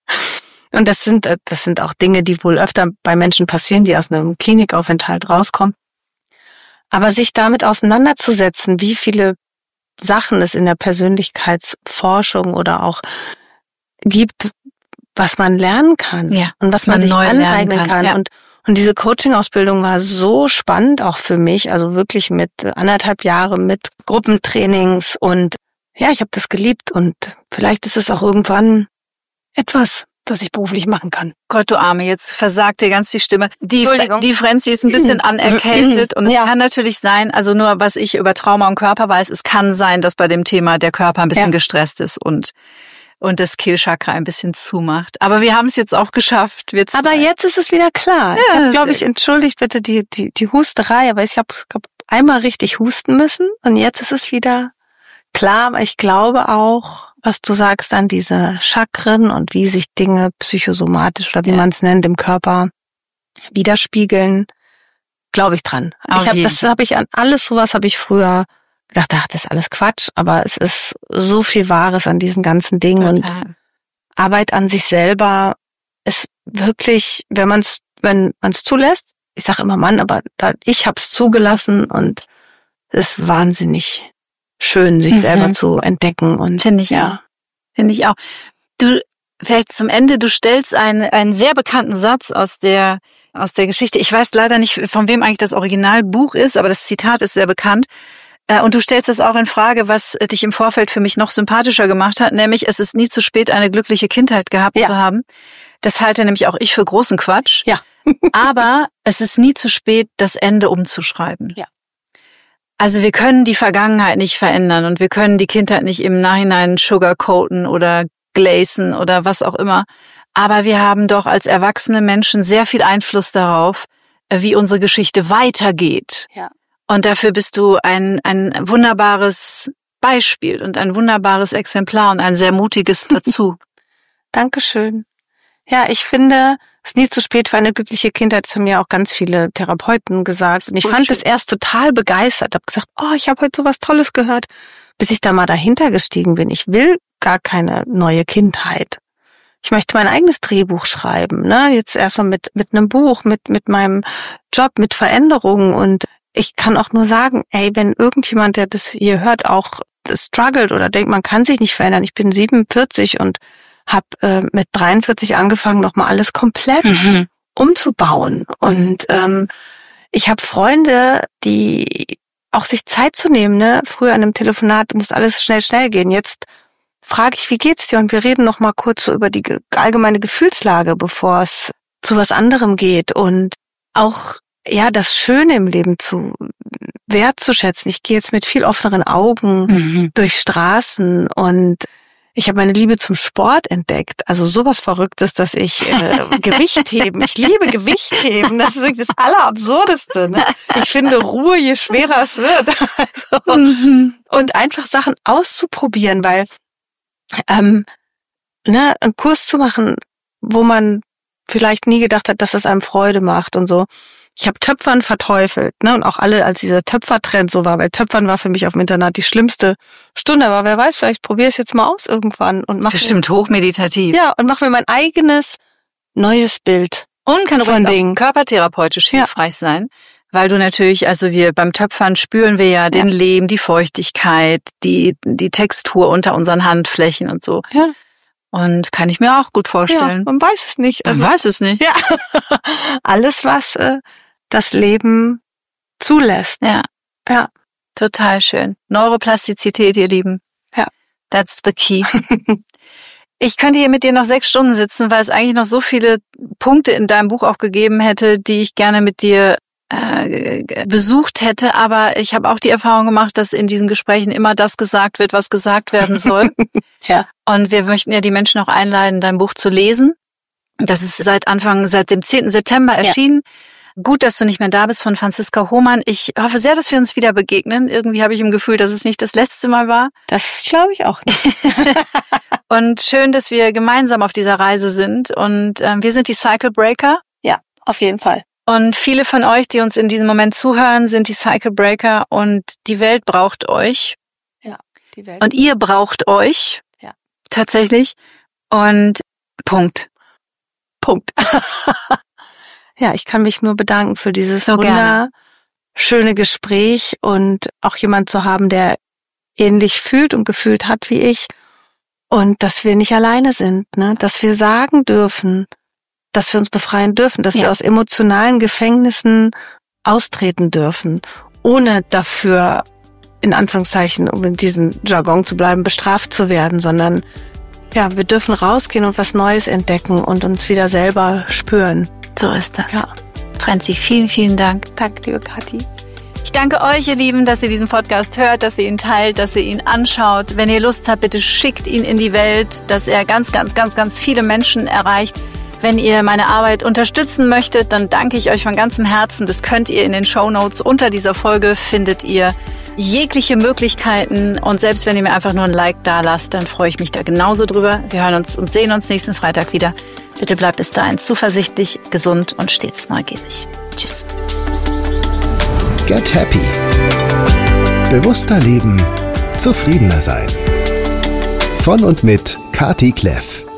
Und das sind das sind auch Dinge, die wohl öfter bei Menschen passieren, die aus einem Klinikaufenthalt rauskommen. Aber sich damit auseinanderzusetzen, wie viele Sachen es in der Persönlichkeitsforschung oder auch gibt, was man lernen kann ja, und was man, man sich aneignen kann. kann. Ja. Und, und diese Coaching-Ausbildung war so spannend auch für mich, also wirklich mit anderthalb Jahre mit Gruppentrainings und ja, ich habe das geliebt und vielleicht ist es auch irgendwann etwas, das ich beruflich machen kann. Gott, du Arme, jetzt versagt dir ganz die Stimme. Die, die Franzi ist ein bisschen anerkältet und ja. es kann natürlich sein, also nur was ich über Trauma und Körper weiß, es kann sein, dass bei dem Thema der Körper ein bisschen ja. gestresst ist und und das Kehlchakra ein bisschen zumacht. Aber wir haben es jetzt auch geschafft. Wir aber jetzt ist es wieder klar. Ja, ich habe, glaube ich, entschuldigt bitte die, die, die Husterei, aber ich habe hab einmal richtig husten müssen und jetzt ist es wieder klar. Aber ich glaube auch, was du sagst, an diese Chakren und wie sich Dinge psychosomatisch oder wie ja. man es nennt im Körper widerspiegeln, glaube ich dran. Auf ich habe das habe ich an alles sowas habe ich früher gedacht, ach, das ist alles Quatsch, aber es ist so viel Wahres an diesen ganzen Dingen. Total. Und Arbeit an sich selber ist wirklich, wenn man es wenn man es zulässt, ich sage immer Mann, aber ich habe es zugelassen und es ist wahnsinnig schön, sich mhm. selber zu entdecken. Und finde ich ja, finde ich auch. Du vielleicht zum Ende, du stellst einen einen sehr bekannten Satz aus der aus der Geschichte. Ich weiß leider nicht, von wem eigentlich das Originalbuch ist, aber das Zitat ist sehr bekannt. Und du stellst das auch in Frage, was dich im Vorfeld für mich noch sympathischer gemacht hat, nämlich es ist nie zu spät, eine glückliche Kindheit gehabt ja. zu haben. Das halte nämlich auch ich für großen Quatsch. Ja. Aber es ist nie zu spät, das Ende umzuschreiben. Ja. Also wir können die Vergangenheit nicht verändern und wir können die Kindheit nicht im Nachhinein sugarcoaten oder glacen oder was auch immer. Aber wir haben doch als erwachsene Menschen sehr viel Einfluss darauf, wie unsere Geschichte weitergeht. Ja. Und dafür bist du ein ein wunderbares Beispiel und ein wunderbares Exemplar und ein sehr mutiges dazu. Dankeschön. Ja, ich finde, es ist nie zu spät für eine glückliche Kindheit. Das haben ja auch ganz viele Therapeuten gesagt. Und ich fand es erst total begeistert. Hab gesagt, oh, ich habe heute so was Tolles gehört, bis ich da mal dahinter gestiegen bin. Ich will gar keine neue Kindheit. Ich möchte mein eigenes Drehbuch schreiben, ne? Jetzt erstmal mit mit einem Buch, mit mit meinem Job, mit Veränderungen. Und ich kann auch nur sagen, ey, wenn irgendjemand, der das hier hört, auch struggelt oder denkt, man kann sich nicht verändern. Ich bin siebenundvierzig und habe äh, mit dreiundvierzig angefangen, nochmal alles komplett mhm. umzubauen. Und ähm, ich habe Freunde, die auch sich Zeit zu nehmen, ne? Früher an einem Telefonat muss alles schnell, schnell gehen. Jetzt frage ich, wie geht's dir? Und wir reden noch mal kurz so über die allgemeine Gefühlslage, bevor es zu was anderem geht. Und auch, ja, das Schöne im Leben zu wertzuschätzen. Ich gehe jetzt mit viel offeneren Augen mhm. durch Straßen und ich habe meine Liebe zum Sport entdeckt. Also sowas Verrücktes, dass ich äh, Gewicht heben. Ich liebe Gewicht heben. Das ist wirklich das Allerabsurdeste. Ne? Ich finde Ruhe, je schwerer es wird. Also, mhm. Und einfach Sachen auszuprobieren, weil ähm, ne, einen Kurs zu machen, wo man vielleicht nie gedacht hat, dass es einem Freude macht und so. Ich habe Töpfern verteufelt, ne, und auch alle, als dieser Töpfertrend so war, weil Töpfern war für mich auf dem Internat die schlimmste Stunde, aber wer weiß, vielleicht probiere ich es jetzt mal aus irgendwann und mache bestimmt mir, hochmeditativ. Ja, und mache mir mein eigenes neues Bild. Und kann übrigens auch körpertherapeutisch hilfreich ja. sein, weil du natürlich, also wir beim Töpfern spüren wir ja den ja. Lehm, die Feuchtigkeit, die die Textur unter unseren Handflächen und so. Ja. Und kann ich mir auch gut vorstellen. Ja, man weiß es nicht. Also, man weiß es nicht. Ja. Alles, was äh, das Leben zulässt. Ja. Ja. Total schön. Neuroplastizität, ihr Lieben. Ja. That's the key. Ich könnte hier mit dir noch sechs Stunden sitzen, weil es eigentlich noch so viele Punkte in deinem Buch auch gegeben hätte, die ich gerne mit dir äh, besucht hätte. Aber ich habe auch die Erfahrung gemacht, dass in diesen Gesprächen immer das gesagt wird, was gesagt werden soll. Ja. Und wir möchten ja die Menschen auch einladen, dein Buch zu lesen. Das ist seit Anfang, seit dem zehnten September erschienen. Ja. Gut, dass du nicht mehr da bist, von Franziska Hohmann. Ich hoffe sehr, dass wir uns wieder begegnen. Irgendwie habe ich im Gefühl, dass es nicht das letzte Mal war. Das glaube ich auch nicht. Und schön, dass wir gemeinsam auf dieser Reise sind. Und ähm, wir sind die Cycle Breaker. Ja, auf jeden Fall. Und viele von euch, die uns in diesem Moment zuhören, sind die Cycle Breaker. Und die Welt braucht euch. Ja, die Welt. Und ihr braucht euch. Ja. Tatsächlich. Und Punkt. Punkt. Ja, ich kann mich nur bedanken für dieses so wunderschöne Gespräch und auch jemand zu haben, der ähnlich fühlt und gefühlt hat wie ich. Und dass wir nicht alleine sind, ne? Dass wir sagen dürfen, dass wir uns befreien dürfen, dass ja. wir aus emotionalen Gefängnissen austreten dürfen, ohne dafür, in Anführungszeichen, um in diesem Jargon zu bleiben, bestraft zu werden, sondern ja, wir dürfen rausgehen und was Neues entdecken und uns wieder selber spüren. So ist das. Ja. Franzi, vielen, vielen Dank. Danke, liebe Kathi. Ich danke euch, ihr Lieben, dass ihr diesen Podcast hört, dass ihr ihn teilt, dass ihr ihn anschaut. Wenn ihr Lust habt, bitte schickt ihn in die Welt, dass er ganz, ganz, ganz, ganz viele Menschen erreicht. Wenn ihr meine Arbeit unterstützen möchtet, dann danke ich euch von ganzem Herzen. Das könnt ihr in den Shownotes. Unter dieser Folge findet ihr jegliche Möglichkeiten. Und selbst wenn ihr mir einfach nur ein Like da lasst, dann freue ich mich da genauso drüber. Wir hören uns und sehen uns nächsten Freitag wieder. Bitte bleibt bis dahin zuversichtlich, gesund und stets neugierig. Tschüss. Get Happy. Bewusster leben, zufriedener sein. Von und mit Kati Kleff.